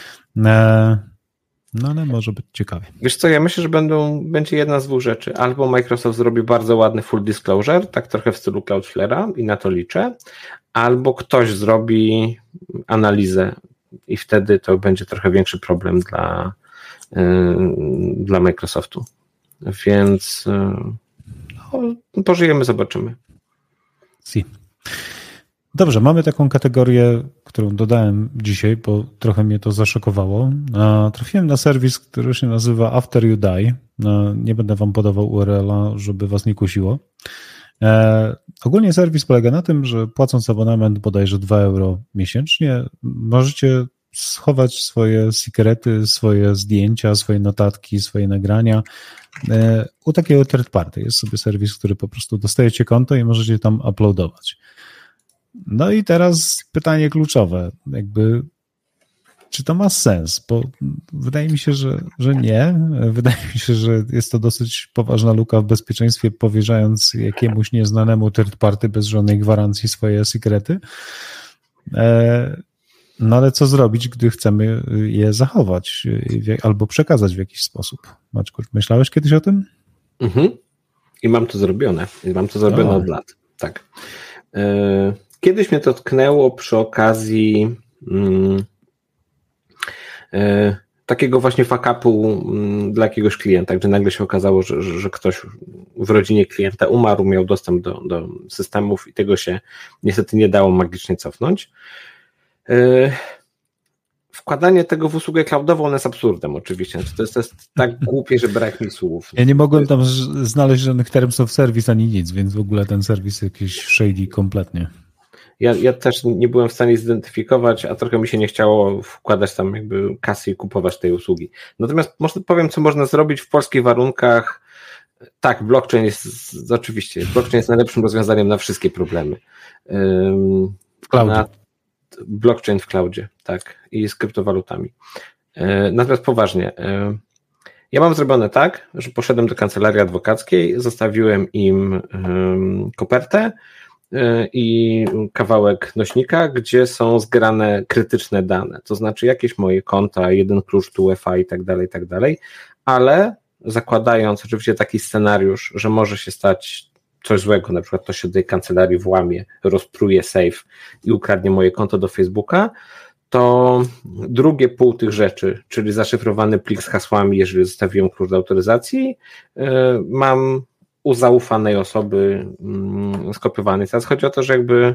Speaker 1: No ale może być ciekawie.
Speaker 2: Wiesz co, ja myślę, że będzie jedna z 2 rzeczy. Albo Microsoft zrobi bardzo ładny full disclosure, tak trochę w stylu Cloudflare'a i na to liczę, albo ktoś zrobi analizę i wtedy to będzie trochę większy problem dla Microsoftu. Więc pożyjemy, zobaczymy.
Speaker 1: Dobrze, mamy taką kategorię, którą dodałem dzisiaj, bo trochę mnie to zaszokowało. Trafiłem na serwis, który się nazywa After You Die. Nie będę wam podawał URL-a, żeby was nie kusiło. Ogólnie serwis polega na tym, że płacąc abonament bodajże 2 euro miesięcznie, możecie schować swoje sekrety, swoje zdjęcia, swoje notatki, swoje nagrania u takiego third party. Jest sobie serwis, który po prostu dostajecie konto i możecie tam uploadować. No i teraz pytanie kluczowe, czy to ma sens, bo wydaje mi się, że nie. Wydaje mi się, że jest to dosyć poważna luka w bezpieczeństwie, powierzając jakiemuś nieznanemu third party bez żadnej gwarancji swoje sekrety. No ale co zrobić, gdy chcemy je zachować albo przekazać w jakiś sposób? Maćku, myślałeś kiedyś o tym?
Speaker 2: I mam to zrobione. Od lat. Tak. Kiedyś mnie to tknęło przy okazji takiego właśnie fuck-upu dla jakiegoś klienta, gdzie nagle się okazało, że ktoś w rodzinie klienta umarł, miał dostęp do systemów i tego się niestety nie dało magicznie cofnąć. Wkładanie tego w usługę cloudową jest absurdem oczywiście. To jest tak głupie, że brak mi słów.
Speaker 1: Ja nie mogłem tam znaleźć żadnych terms of service ani nic, więc w ogóle ten serwis jakiś shady kompletnie.
Speaker 2: Ja też nie byłem w stanie zidentyfikować, a trochę mi się nie chciało wkładać tam jakby kasy i kupować tej usługi. Natomiast powiem, co można zrobić w polskich warunkach, Tak, blockchain jest najlepszym rozwiązaniem na wszystkie problemy.
Speaker 1: W cloudzie.
Speaker 2: Blockchain w cloudzie, tak, i z kryptowalutami. Natomiast poważnie, ja mam zrobione tak, że poszedłem do kancelarii adwokackiej, zostawiłem im kopertę i kawałek nośnika, gdzie są zgrane krytyczne dane, to znaczy jakieś moje konta, jeden klucz UEFA i tak dalej, ale zakładając oczywiście taki scenariusz, że może się stać coś złego, na przykład ktoś się do tej kancelarii włamie, rozpruje safe i ukradnie moje konto do Facebooka, to drugie pół tych rzeczy, czyli zaszyfrowany plik z hasłami, jeżeli zostawiłem klucz do autoryzacji, mam u zaufanej osoby skopiowany. Teraz chodzi o to, że jakby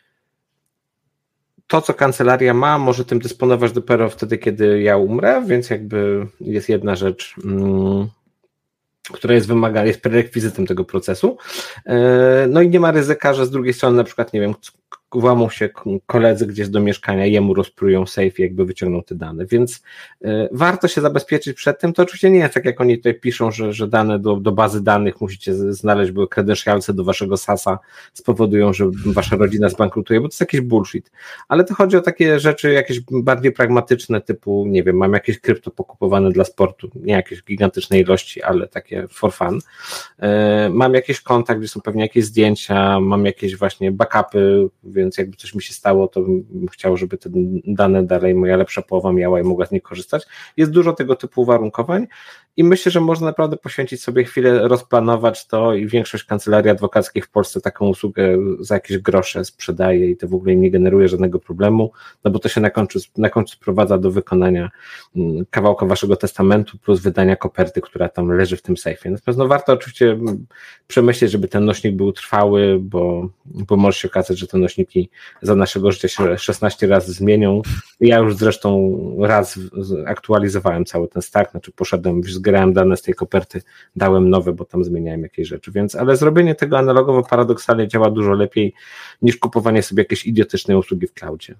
Speaker 2: to, co kancelaria ma, może tym dysponować dopiero wtedy, kiedy ja umrę, więc jakby jest jedna rzecz, która jest wymagana, jest prerekwizytem tego procesu. No i nie ma ryzyka, że z drugiej strony na przykład, nie wiem, włamą się koledzy gdzieś do mieszkania, jemu rozprują safe i jakby wyciągną te dane, więc warto się zabezpieczyć przed tym. To oczywiście nie jest tak, jak oni tutaj piszą, że dane do bazy danych musicie znaleźć, bo kredensialce do waszego SAS-a spowodują, że wasza rodzina zbankrutuje, bo to jest jakiś bullshit. Ale to chodzi o takie rzeczy jakieś bardziej pragmatyczne, typu, nie wiem, mam jakieś krypto pokupowane dla sportu, nie jakieś gigantyczne ilości, ale takie for fun. Mam jakieś konta, gdzie są pewnie jakieś zdjęcia, mam jakieś właśnie backupy, więc jakby coś mi się stało, to bym chciał, żeby te dane dalej moja lepsza połowa miała i mogła z nich korzystać. Jest dużo tego typu uwarunkowań i myślę, że można naprawdę poświęcić sobie chwilę, rozplanować to i większość kancelarii adwokackich w Polsce taką usługę za jakieś grosze sprzedaje i to w ogóle nie generuje żadnego problemu, no bo to się na końcu sprowadza do wykonania kawałka waszego testamentu plus wydania koperty, która tam leży w tym sejfie. Natomiast no warto oczywiście przemyśleć, żeby ten nośnik był trwały, bo może się okazać, że te nośniki za naszego życia się 16 razy zmienią. Ja już zresztą raz aktualizowałem cały ten stack, znaczy poszedłem, zgrałem dane z tej koperty, dałem nowe, bo tam zmieniałem jakieś rzeczy, więc ale zrobienie tego analogowo paradoksalnie działa dużo lepiej niż kupowanie sobie jakiejś idiotycznej usługi w cloudzie.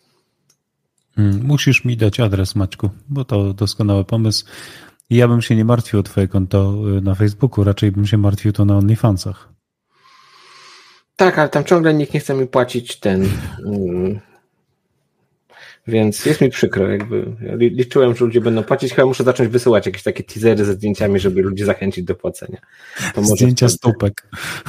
Speaker 1: Musisz mi dać adres, Maćku, bo to doskonały pomysł. I ja bym się nie martwił o twoje konto na Facebooku, raczej bym się martwił to na OnlyFansach.
Speaker 2: Tak, ale tam ciągle nikt nie chce mi płacić więc jest mi przykro, jakby liczyłem, że ludzie będą płacić, chyba muszę zacząć wysyłać jakieś takie teasery ze zdjęciami, żeby ludzi zachęcić do płacenia.
Speaker 1: To zdjęcia stópek.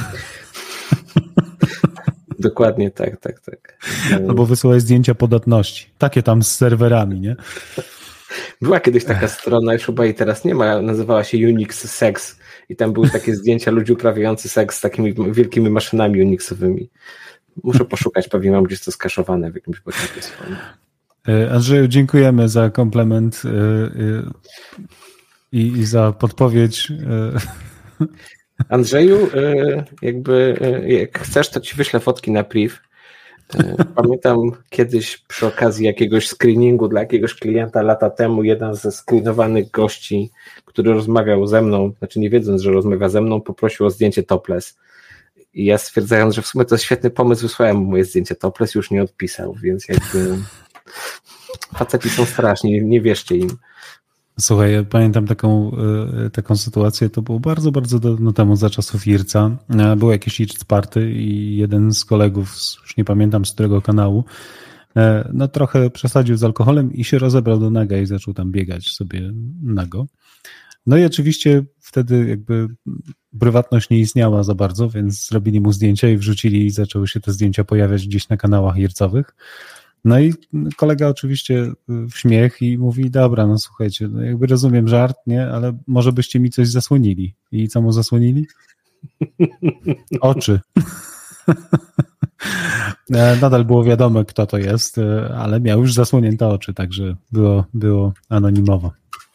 Speaker 2: Dokładnie tak.
Speaker 1: Albo wysyłaj zdjęcia podatności. Takie tam z serwerami, nie?
Speaker 2: Była kiedyś taka strona, już chyba jej teraz nie ma, nazywała się Unix Sex i tam były takie zdjęcia ludzi uprawiających seks z takimi wielkimi maszynami unixowymi. Muszę poszukać, pewnie mam gdzieś to skaszowane w jakimś bocinku swoim.
Speaker 1: Andrzeju, dziękujemy za komplement i za podpowiedź.
Speaker 2: Andrzeju, jakby jak chcesz, to ci wyślę fotki na priv. Pamiętam kiedyś przy okazji jakiegoś screeningu dla jakiegoś klienta lata temu, jeden ze screenowanych gości, który rozmawiał ze mną, znaczy nie wiedząc, że rozmawia ze mną, poprosił o zdjęcie topless. I ja stwierdzając, że w sumie to jest świetny pomysł, wysłałem mu moje zdjęcie topless, już nie odpisał, więc jakby faceci są straszni, nie wierzcie im.
Speaker 1: Słuchaj, ja pamiętam taką sytuację, to było bardzo, bardzo dawno temu, za czasów IRCA. Było jakieś IRC party i jeden z kolegów, już nie pamiętam z którego kanału, no trochę przesadził z alkoholem i się rozebrał do naga i zaczął tam biegać sobie nago. No i oczywiście wtedy jakby prywatność nie istniała za bardzo, więc zrobili mu zdjęcia i wrzucili i zaczęły się te zdjęcia pojawiać gdzieś na kanałach IRC-owych. No i kolega oczywiście w śmiech i mówi, dobra, no słuchajcie, no jakby rozumiem żart, nie, ale może byście mi coś zasłonili. I co mu zasłonili? Oczy. Nadal było wiadomo, kto to jest, ale miał już zasłonięte oczy, także było anonimowo.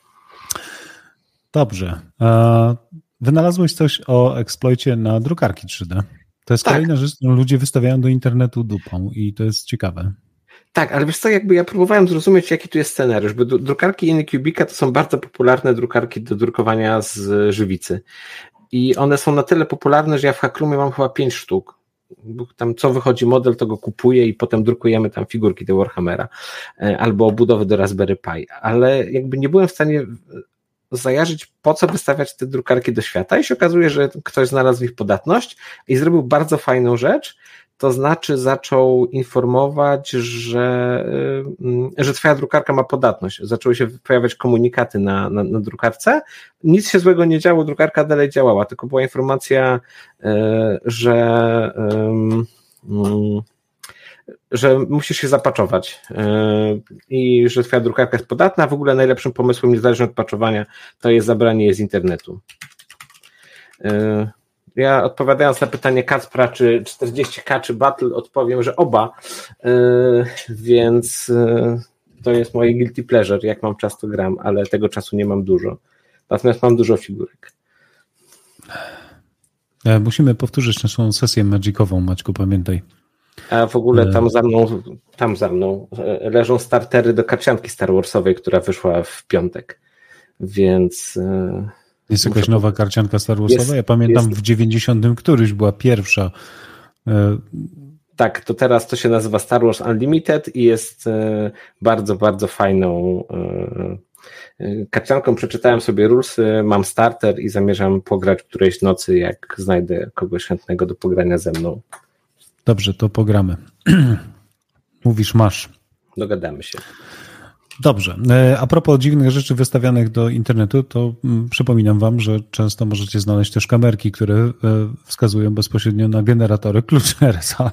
Speaker 1: Dobrze. Wynalazłeś coś o eksploicie na drukarki 3D. To jest kolejna rzecz, którą ludzie wystawiają do internetu dupą i to jest ciekawe.
Speaker 2: Tak, ale wiesz co, jakby ja próbowałem zrozumieć, jaki tu jest scenariusz, bo drukarki Anycubica to są bardzo popularne drukarki do drukowania z żywicy i one są na tyle popularne, że ja w Hackroomie mam chyba 5 sztuk, bo tam co wychodzi model, to go kupuję i potem drukujemy tam figurki do Warhammera albo obudowy do Raspberry Pi, ale jakby nie byłem w stanie zajarzyć, po co wystawiać te drukarki do świata i się okazuje, że ktoś znalazł ich podatność i zrobił bardzo fajną rzecz, to znaczy zaczął informować, że twoja drukarka ma podatność. Zaczęły się pojawiać komunikaty na drukarce. Nic się złego nie działo, drukarka dalej działała, tylko była informacja, że musisz się zapatchować i że twoja drukarka jest podatna. W ogóle najlepszym pomysłem, niezależnie od patchowania, to jest zabranie jej z internetu. Ja odpowiadając na pytanie Kacpra, czy 40K czy Battle, odpowiem, że oba, więc to jest moje guilty pleasure. Jak mam czas, to gram, ale tego czasu nie mam dużo. Natomiast mam dużo figurek.
Speaker 1: Musimy powtórzyć naszą sesję magicową, Maćku, pamiętaj.
Speaker 2: A w ogóle tam za mną leżą startery do karcianki Star Warsowej, która wyszła w piątek, więc...
Speaker 1: Jest jakaś nowa karcianka Star Warsowa? Ja pamiętam w 90 któryś była pierwsza.
Speaker 2: Tak, to teraz to się nazywa Star Wars Unlimited i jest bardzo, bardzo fajną karcianką. Przeczytałem sobie rulesy, mam starter i zamierzam pograć którejś nocy, jak znajdę kogoś chętnego do pogrania ze mną.
Speaker 1: Dobrze, to pogramy. Mówisz, masz.
Speaker 2: Dogadamy się.
Speaker 1: Dobrze. A propos dziwnych rzeczy wystawianych do internetu, to przypominam wam, że często możecie znaleźć też kamerki, które wskazują bezpośrednio na generatory kluczy RSA.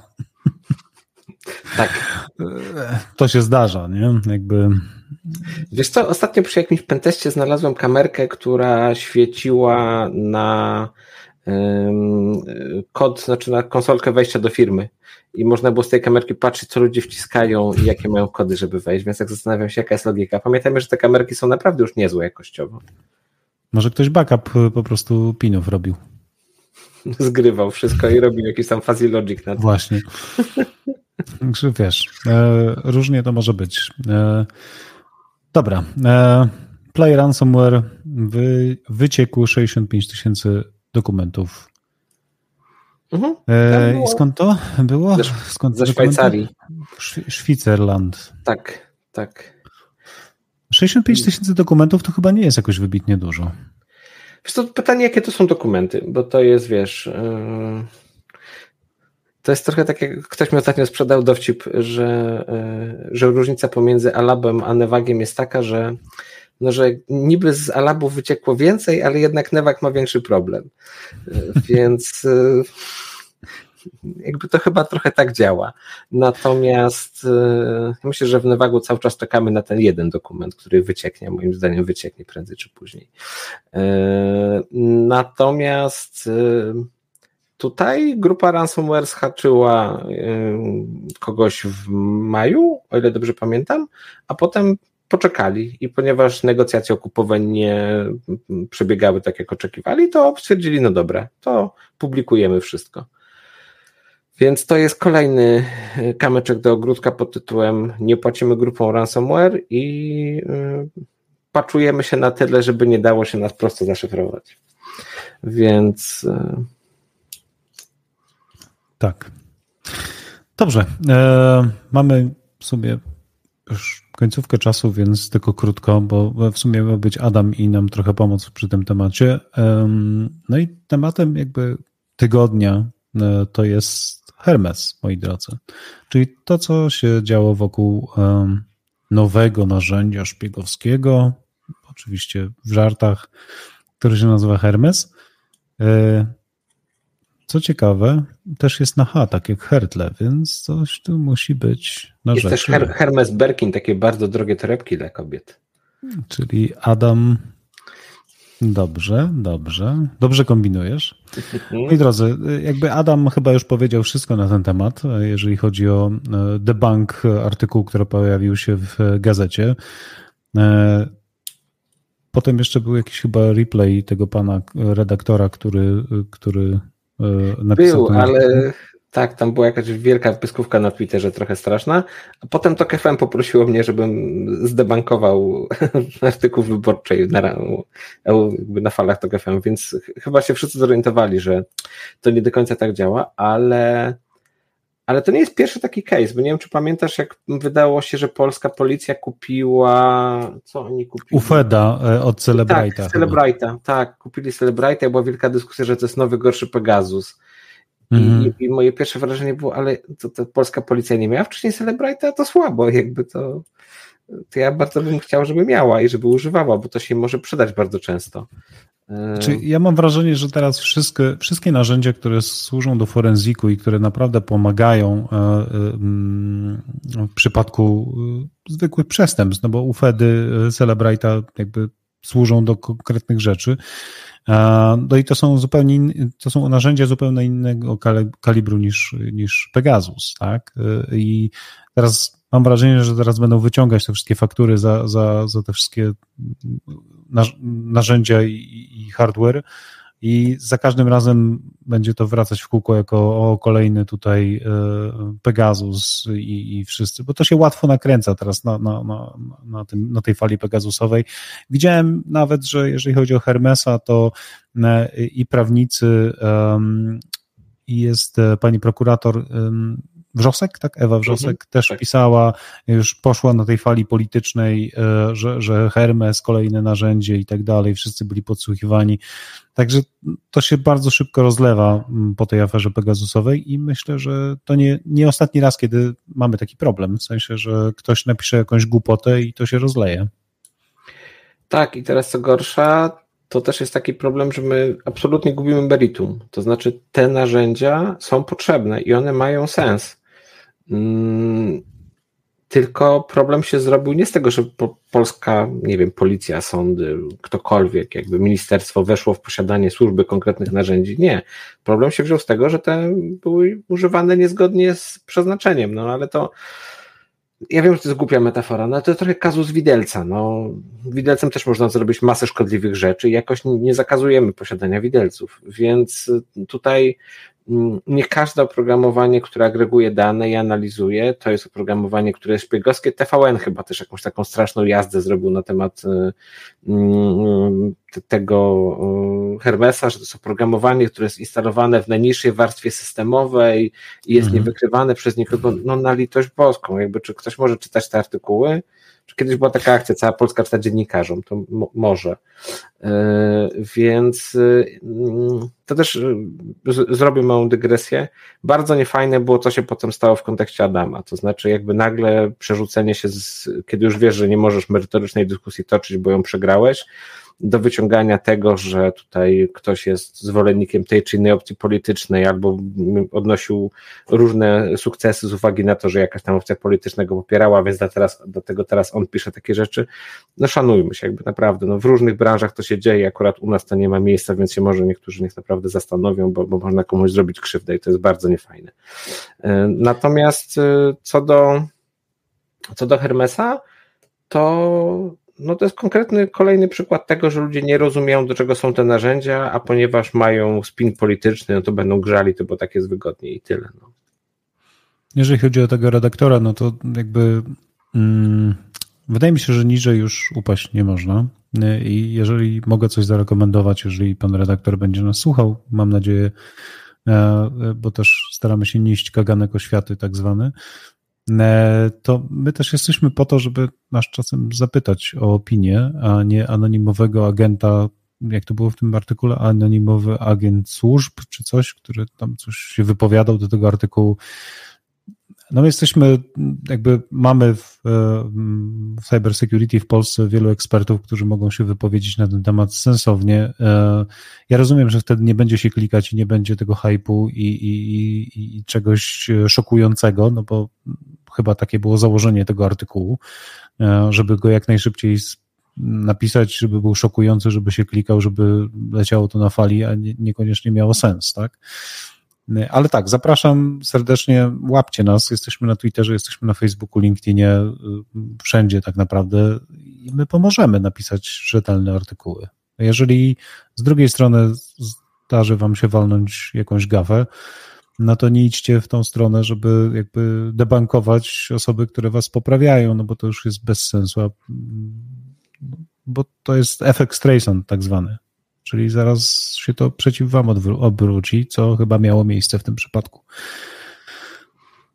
Speaker 2: Tak.
Speaker 1: To się zdarza, nie? Jakby...
Speaker 2: Wiesz co, ostatnio przy jakimś penteście znalazłem kamerkę, która świeciła na kod, znaczy na konsolkę wejścia do firmy i można było z tej kamerki patrzeć, co ludzie wciskają i jakie mają kody, żeby wejść, więc tak zastanawiam się, jaka jest logika. Pamiętajmy, że te kamerki są naprawdę już niezłe jakościowo.
Speaker 1: Może ktoś backup po prostu pinów robił.
Speaker 2: Zgrywał wszystko i robił jakiś tam fuzzy logic na to.
Speaker 1: Właśnie. Wiesz, różnie to może być. Dobra. Play Ransomware wyciekło 65 000 dokumentów. I skąd to było?
Speaker 2: Ze Szwajcarii.
Speaker 1: Szwicerland.
Speaker 2: Tak.
Speaker 1: 65 000 dokumentów to chyba nie jest jakoś wybitnie dużo.
Speaker 2: Wiesz, to pytanie, jakie to są dokumenty, bo to jest, wiesz, to jest trochę tak, jak ktoś mi ostatnio sprzedał dowcip, że różnica pomiędzy Alabem a Nevagiem jest taka, że niby z Alabu wyciekło więcej, ale jednak Nevag ma większy problem. Więc jakby to chyba trochę tak działa. Natomiast myślę, że w Nevagu cały czas czekamy na ten jeden dokument, który wycieknie, moim zdaniem wycieknie prędzej czy później. Natomiast tutaj grupa ransomware zhaczyła kogoś w maju, o ile dobrze pamiętam, a potem poczekali i ponieważ negocjacje o kupowe nie przebiegały tak, jak oczekiwali, to stwierdzili, no dobra, to publikujemy wszystko. Więc to jest kolejny kamyczek do ogródka pod tytułem nie płacimy grupą ransomware i paczujemy się na tyle, żeby nie dało się nas prosto zaszyfrować. Więc...
Speaker 1: Tak. Dobrze. Mamy w sumie już końcówkę czasu, więc tylko krótko, bo w sumie ma być Adam i nam trochę pomóc przy tym temacie. No i tematem jakby tygodnia to jest Hermes, moi drodzy. Czyli to, co się działo wokół nowego narzędzia szpiegowskiego, oczywiście w żartach, który się nazywa Hermes. Co ciekawe, też jest na H, tak jak Hertle, więc coś tu musi być na
Speaker 2: jest
Speaker 1: rzeczy.
Speaker 2: Jest też Hermes Birkin, takie bardzo drogie torebki dla kobiet.
Speaker 1: Czyli Adam... Dobrze kombinujesz. Moi drodzy, jakby Adam chyba już powiedział wszystko na ten temat, jeżeli chodzi o debunk artykułu, który pojawił się w gazecie. Potem jeszcze był jakiś chyba replay tego pana redaktora, który napisał.
Speaker 2: Był, ale tak, tam była jakaś wielka pyskówka na Twitterze, trochę straszna. A potem to KFM poprosiło mnie, żebym zdebankował artykuł wyborczej na falach to KFM, więc chyba się wszyscy zorientowali, że to nie do końca tak działa, ale Ale to nie jest pierwszy taki case, bo nie wiem, czy pamiętasz, jak wydało się, że polska policja kupiła... Co oni kupili?
Speaker 1: Ufeda od Celebrite'a.
Speaker 2: Tak, Celebrite'a, tak, kupili Celebrite'a, była wielka dyskusja, że to jest nowy, gorszy Pegasus. I moje pierwsze wrażenie było, ale to polska policja nie miała wcześniej Celebrite'a, to słabo, jakby to ja bardzo bym chciał, żeby miała i żeby używała, bo to się może przydać bardzo często.
Speaker 1: Znaczy, ja mam wrażenie, że teraz wszystkie narzędzia, które służą do forenziku i które naprawdę pomagają w przypadku zwykłych przestępstw, no bo UFED-y, Celebrite'a jakby służą do konkretnych rzeczy. No i to są narzędzia zupełnie innego kalibru niż Pegasus, tak? I teraz mam wrażenie, że teraz będą wyciągać te wszystkie faktury za te wszystkie narzędzia i hardware i za każdym razem będzie to wracać w kółko jako kolejny tutaj Pegasus i wszyscy, bo to się łatwo nakręca teraz na tej fali Pegasusowej. Widziałem nawet, że jeżeli chodzi o Hermesa, to i prawnicy i jest pani prokurator Wrzosek, tak? Ewa Wrzosek też
Speaker 2: tak.
Speaker 1: pisała, już poszła na tej fali politycznej, że Hermes, kolejne narzędzie i tak dalej, wszyscy byli podsłuchiwani. Także to się bardzo szybko rozlewa po tej aferze Pegasusowej i myślę, że to nie ostatni raz, kiedy mamy taki problem, w sensie, że ktoś napisze jakąś głupotę i to się rozleje.
Speaker 2: Tak, i teraz co gorsza, to też jest taki problem, że my absolutnie gubimy meritum. To znaczy te narzędzia są potrzebne i one mają sens. Tylko problem się zrobił nie z tego, że polska, nie wiem, policja, sądy, ktokolwiek, jakby ministerstwo weszło w posiadanie służby konkretnych narzędzi. Nie. Problem się wziął z tego, że te były używane niezgodnie z przeznaczeniem. No ale to ja wiem, że to jest głupia metafora, no to trochę kazus widelca. No, widelcem też można zrobić masę szkodliwych rzeczy i jakoś nie zakazujemy posiadania widelców, więc tutaj nie każde oprogramowanie, które agreguje dane i analizuje, to jest oprogramowanie, które jest szpiegowskie. TVN chyba też jakąś taką straszną jazdę zrobił na temat tego Hermesa, że to jest oprogramowanie, które jest instalowane w najniższej warstwie systemowej i jest niewykrywane przez nikogo, no na litość boską, jakby czy ktoś może czytać te artykuły, czy kiedyś była taka akcja, cała Polska czyta dziennikarzom, to może. Więc to też zrobię małą dygresję. Bardzo niefajne było, co się potem stało w kontekście Adama, to znaczy jakby nagle przerzucenie się, kiedy już wiesz, że nie możesz merytorycznej dyskusji toczyć, bo ją przegrałeś, do wyciągania tego, że tutaj ktoś jest zwolennikiem tej czy innej opcji politycznej albo odnosił różne sukcesy z uwagi na to, że jakaś tam opcja polityczna go popierała, więc dlatego teraz on pisze takie rzeczy. No szanujmy się jakby naprawdę, no w różnych branżach to się dzieje, akurat u nas to nie ma miejsca, więc się może niektórzy niech naprawdę zastanowią, bo można komuś zrobić krzywdę i to jest bardzo niefajne. Natomiast co do Hermesa, to jest konkretny kolejny przykład tego, że ludzie nie rozumieją, do czego są te narzędzia, a ponieważ mają spin polityczny, no to będą grzali, bo tak jest wygodniej i tyle. No.
Speaker 1: Jeżeli chodzi o tego redaktora, no to jakby wydaje mi się, że niżej już upaść nie można i jeżeli mogę coś zarekomendować, jeżeli pan redaktor będzie nas słuchał, mam nadzieję, bo też staramy się nieść kaganek oświaty tak zwany, to my też jesteśmy po to, żeby nas czasem zapytać o opinię, a nie anonimowego agenta, jak to było w tym artykule, anonimowy agent służb, czy coś, który tam coś się wypowiadał do tego artykułu. No mamy w cyber security w Polsce wielu ekspertów, którzy mogą się wypowiedzieć na ten temat sensownie. Ja rozumiem, że wtedy nie będzie się klikać i nie będzie tego hype'u i czegoś szokującego, no bo chyba takie było założenie tego artykułu, żeby go jak najszybciej napisać, żeby był szokujący, żeby się klikał, żeby leciało to na fali, a niekoniecznie miało sens, tak? Ale tak, zapraszam serdecznie, łapcie nas, jesteśmy na Twitterze, jesteśmy na Facebooku, LinkedInie, wszędzie tak naprawdę i my pomożemy napisać rzetelne artykuły. Jeżeli z drugiej strony zdarzy wam się walnąć jakąś gafę, no to nie idźcie w tą stronę, żeby jakby debankować osoby, które was poprawiają, no bo to już jest bez sensu, bo to jest efekt Streisand tak zwany. Czyli zaraz się to przeciw wam obróci, co chyba miało miejsce w tym przypadku.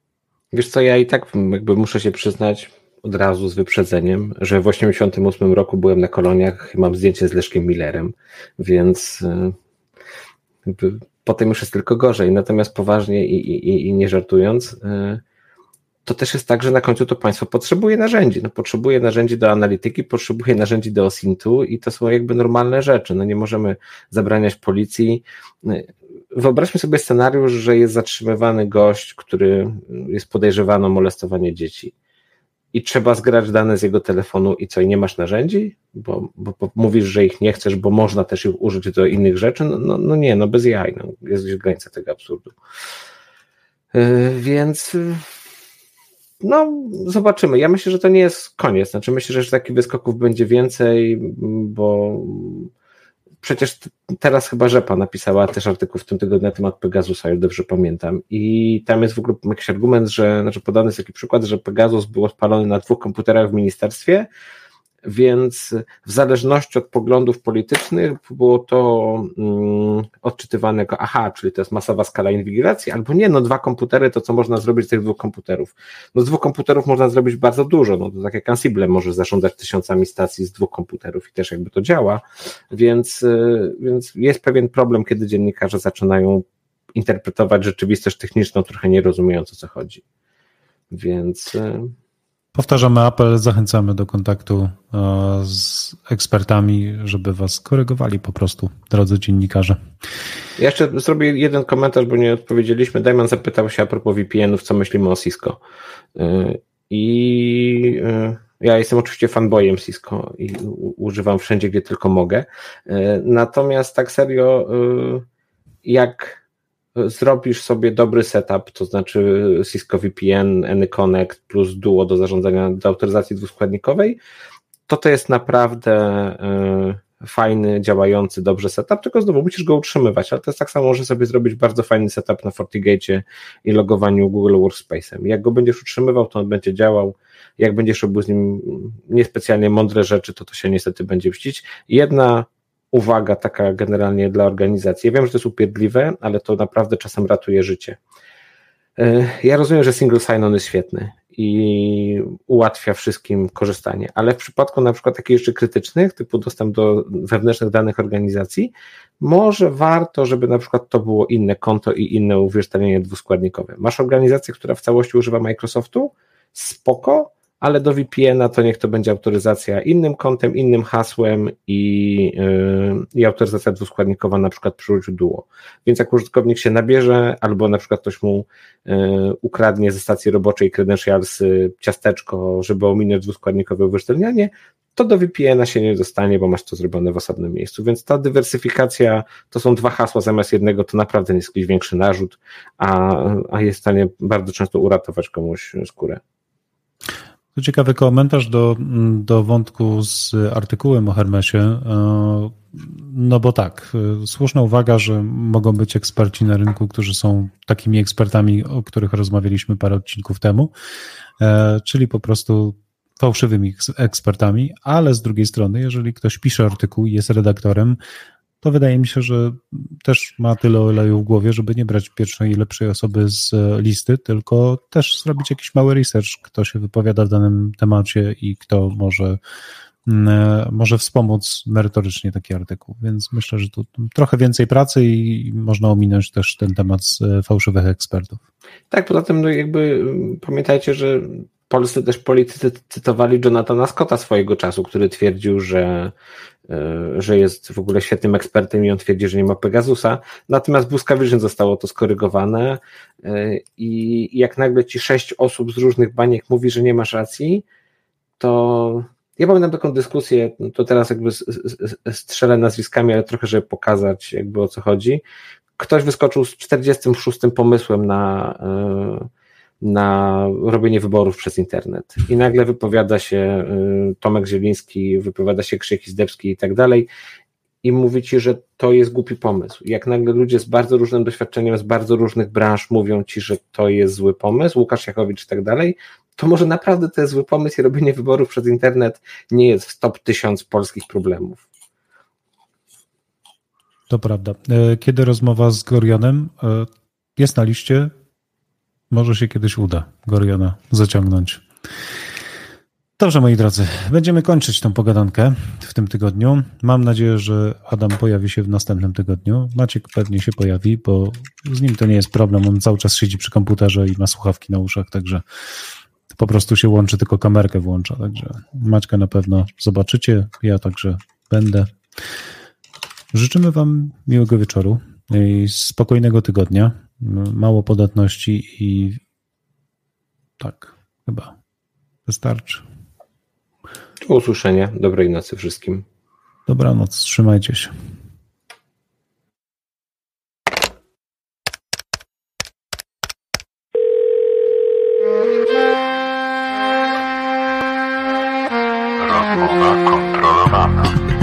Speaker 2: Wiesz co, ja i tak jakby muszę się przyznać od razu z wyprzedzeniem, że w 1988 roku byłem na koloniach i mam zdjęcie z Leszkiem Millerem, więc jakby potem już jest tylko gorzej. Natomiast poważnie i nie żartując, to też jest tak, że na końcu to państwo potrzebuje narzędzi. No, potrzebuje narzędzi do analityki, potrzebuje narzędzi do OSINT-u i to są jakby normalne rzeczy. No, nie możemy zabraniać policji. Wyobraźmy sobie scenariusz, że jest zatrzymywany gość, który jest podejrzewany o molestowanie dzieci i trzeba zgrać dane z jego telefonu i co, i nie masz narzędzi? Bo mówisz, że ich nie chcesz, bo można też ich użyć do innych rzeczy? No nie, no bez jaj. No, jest gdzieś granica tego absurdu. Więc no zobaczymy. Ja myślę, że to nie jest koniec. Znaczy myślę, że takich wyskoków będzie więcej, bo przecież teraz chyba Rzepa napisała też artykuł w tym tygodniu na temat Pegasusa, jak dobrze pamiętam. I tam jest w ogóle jakiś argument, znaczy podany jest taki przykład, że Pegasus był odpalony na 2 komputerach w ministerstwie, więc w zależności od poglądów politycznych było to odczytywane jako czyli to jest masowa skala inwigilacji, albo nie, 2 komputery, to co można zrobić z tych 2 komputerów? No z 2 komputerów można zrobić bardzo dużo, no to tak jak Ansible może zarządzać 1000 stacji z 2 komputerów i też jakby to działa, więc jest pewien problem, kiedy dziennikarze zaczynają interpretować rzeczywistość techniczną, trochę nie rozumiejąc, o co chodzi. Więc
Speaker 1: powtarzamy apel, zachęcamy do kontaktu z ekspertami, żeby was korygowali po prostu, drodzy dziennikarze.
Speaker 2: Ja jeszcze zrobię jeden komentarz, bo nie odpowiedzieliśmy. Damian zapytał się a propos VPN-ów, co myślimy o Cisco. I ja jestem oczywiście fanboyem Cisco i używam wszędzie, gdzie tylko mogę. Natomiast tak serio, jak zrobisz sobie dobry setup, to znaczy Cisco VPN, AnyConnect plus Duo do zarządzania, do autoryzacji dwuskładnikowej, to jest naprawdę fajny, działający dobrze setup, tylko znowu musisz go utrzymywać, ale to jest tak samo, że sobie zrobić bardzo fajny setup na FortiGate'cie i logowaniu Google Workspace'em. Jak go będziesz utrzymywał, to on będzie działał. Jak będziesz robił z nim niespecjalnie mądre rzeczy, to się niestety będzie mścić. Jedna uwaga taka generalnie dla organizacji. Ja wiem, że to jest upierdliwe, ale to naprawdę czasem ratuje życie. Ja rozumiem, że single sign-on jest świetny i ułatwia wszystkim korzystanie, ale w przypadku na przykład takich jeszcze krytycznych, typu dostęp do wewnętrznych danych organizacji, może warto, żeby na przykład to było inne konto i inne uwierzytelnienie dwuskładnikowe. Masz organizację, która w całości używa Microsoftu? Spoko, ale do VPN-a to niech to będzie autoryzacja innym kontem, innym hasłem i autoryzacja dwuskładnikowa na przykład przy użyciu Duo. Więc jak użytkownik się nabierze, albo na przykład ktoś mu ukradnie ze stacji roboczej credentialsy ciasteczko, żeby ominąć dwuskładnikowe uwierzytelnianie, to do VPN-a się nie dostanie, bo masz to zrobione w osobnym miejscu. Więc ta dywersyfikacja, to są 2 hasła zamiast jednego, to naprawdę nie jest jakiś większy narzut, a jest w stanie bardzo często uratować komuś skórę.
Speaker 1: To ciekawy komentarz do wątku z artykułem o Hermesie, no bo tak, słuszna uwaga, że mogą być eksperci na rynku, którzy są takimi ekspertami, o których rozmawialiśmy parę odcinków temu, czyli po prostu fałszywymi ekspertami, ale z drugiej strony, jeżeli ktoś pisze artykuł i jest redaktorem, to wydaje mi się, że też ma tyle oleju w głowie, żeby nie brać pierwszej i lepszej osoby z listy, tylko też zrobić jakiś mały research, kto się wypowiada w danym temacie i kto może wspomóc merytorycznie taki artykuł. Więc myślę, że tu trochę więcej pracy i można ominąć też ten temat z fałszywych ekspertów. Tak,
Speaker 2: poza tym jakby pamiętajcie, że polscy też politycy cytowali Jonathana Scotta swojego czasu, który twierdził, że jest w ogóle świetnym ekspertem i on twierdzi, że nie ma Pegasusa. Natomiast błyskawicznie zostało to skorygowane i jak nagle ci 6 osób z różnych baniek mówi, że nie masz racji, to ja pamiętam taką dyskusję, to teraz jakby strzelę nazwiskami, ale trochę, żeby pokazać jakby o co chodzi. Ktoś wyskoczył z 46 pomysłem na robienie wyborów przez internet. I nagle wypowiada się Tomek Zieliński, wypowiada się Krzysiek Izdebski i tak dalej i mówi ci, że to jest głupi pomysł. Jak nagle ludzie z bardzo różnym doświadczeniem, z bardzo różnych branż mówią ci, że to jest zły pomysł, Łukasz Jachowicz i tak dalej, to może naprawdę to jest zły pomysł i robienie wyborów przez internet nie jest w top 1000 polskich problemów.
Speaker 1: To prawda. Kiedy rozmowa z Glorionem jest na liście, Może się kiedyś uda Goriona zaciągnąć. Dobrze, moi drodzy, będziemy kończyć tą pogadankę w tym tygodniu. Mam nadzieję, że Adam pojawi się w następnym tygodniu. Maciek pewnie się pojawi, bo z nim to nie jest problem. On cały czas siedzi przy komputerze i ma słuchawki na uszach, także po prostu się łączy, tylko kamerkę włącza. Także Maćka na pewno zobaczycie. Ja także będę. Życzymy wam miłego wieczoru i spokojnego tygodnia. Mało podatności i tak, chyba wystarczy.
Speaker 2: Do usłyszenia. Dobrej nocy wszystkim.
Speaker 1: Dobranoc. Trzymajcie się.
Speaker 3: Rozmowa kontrolowana.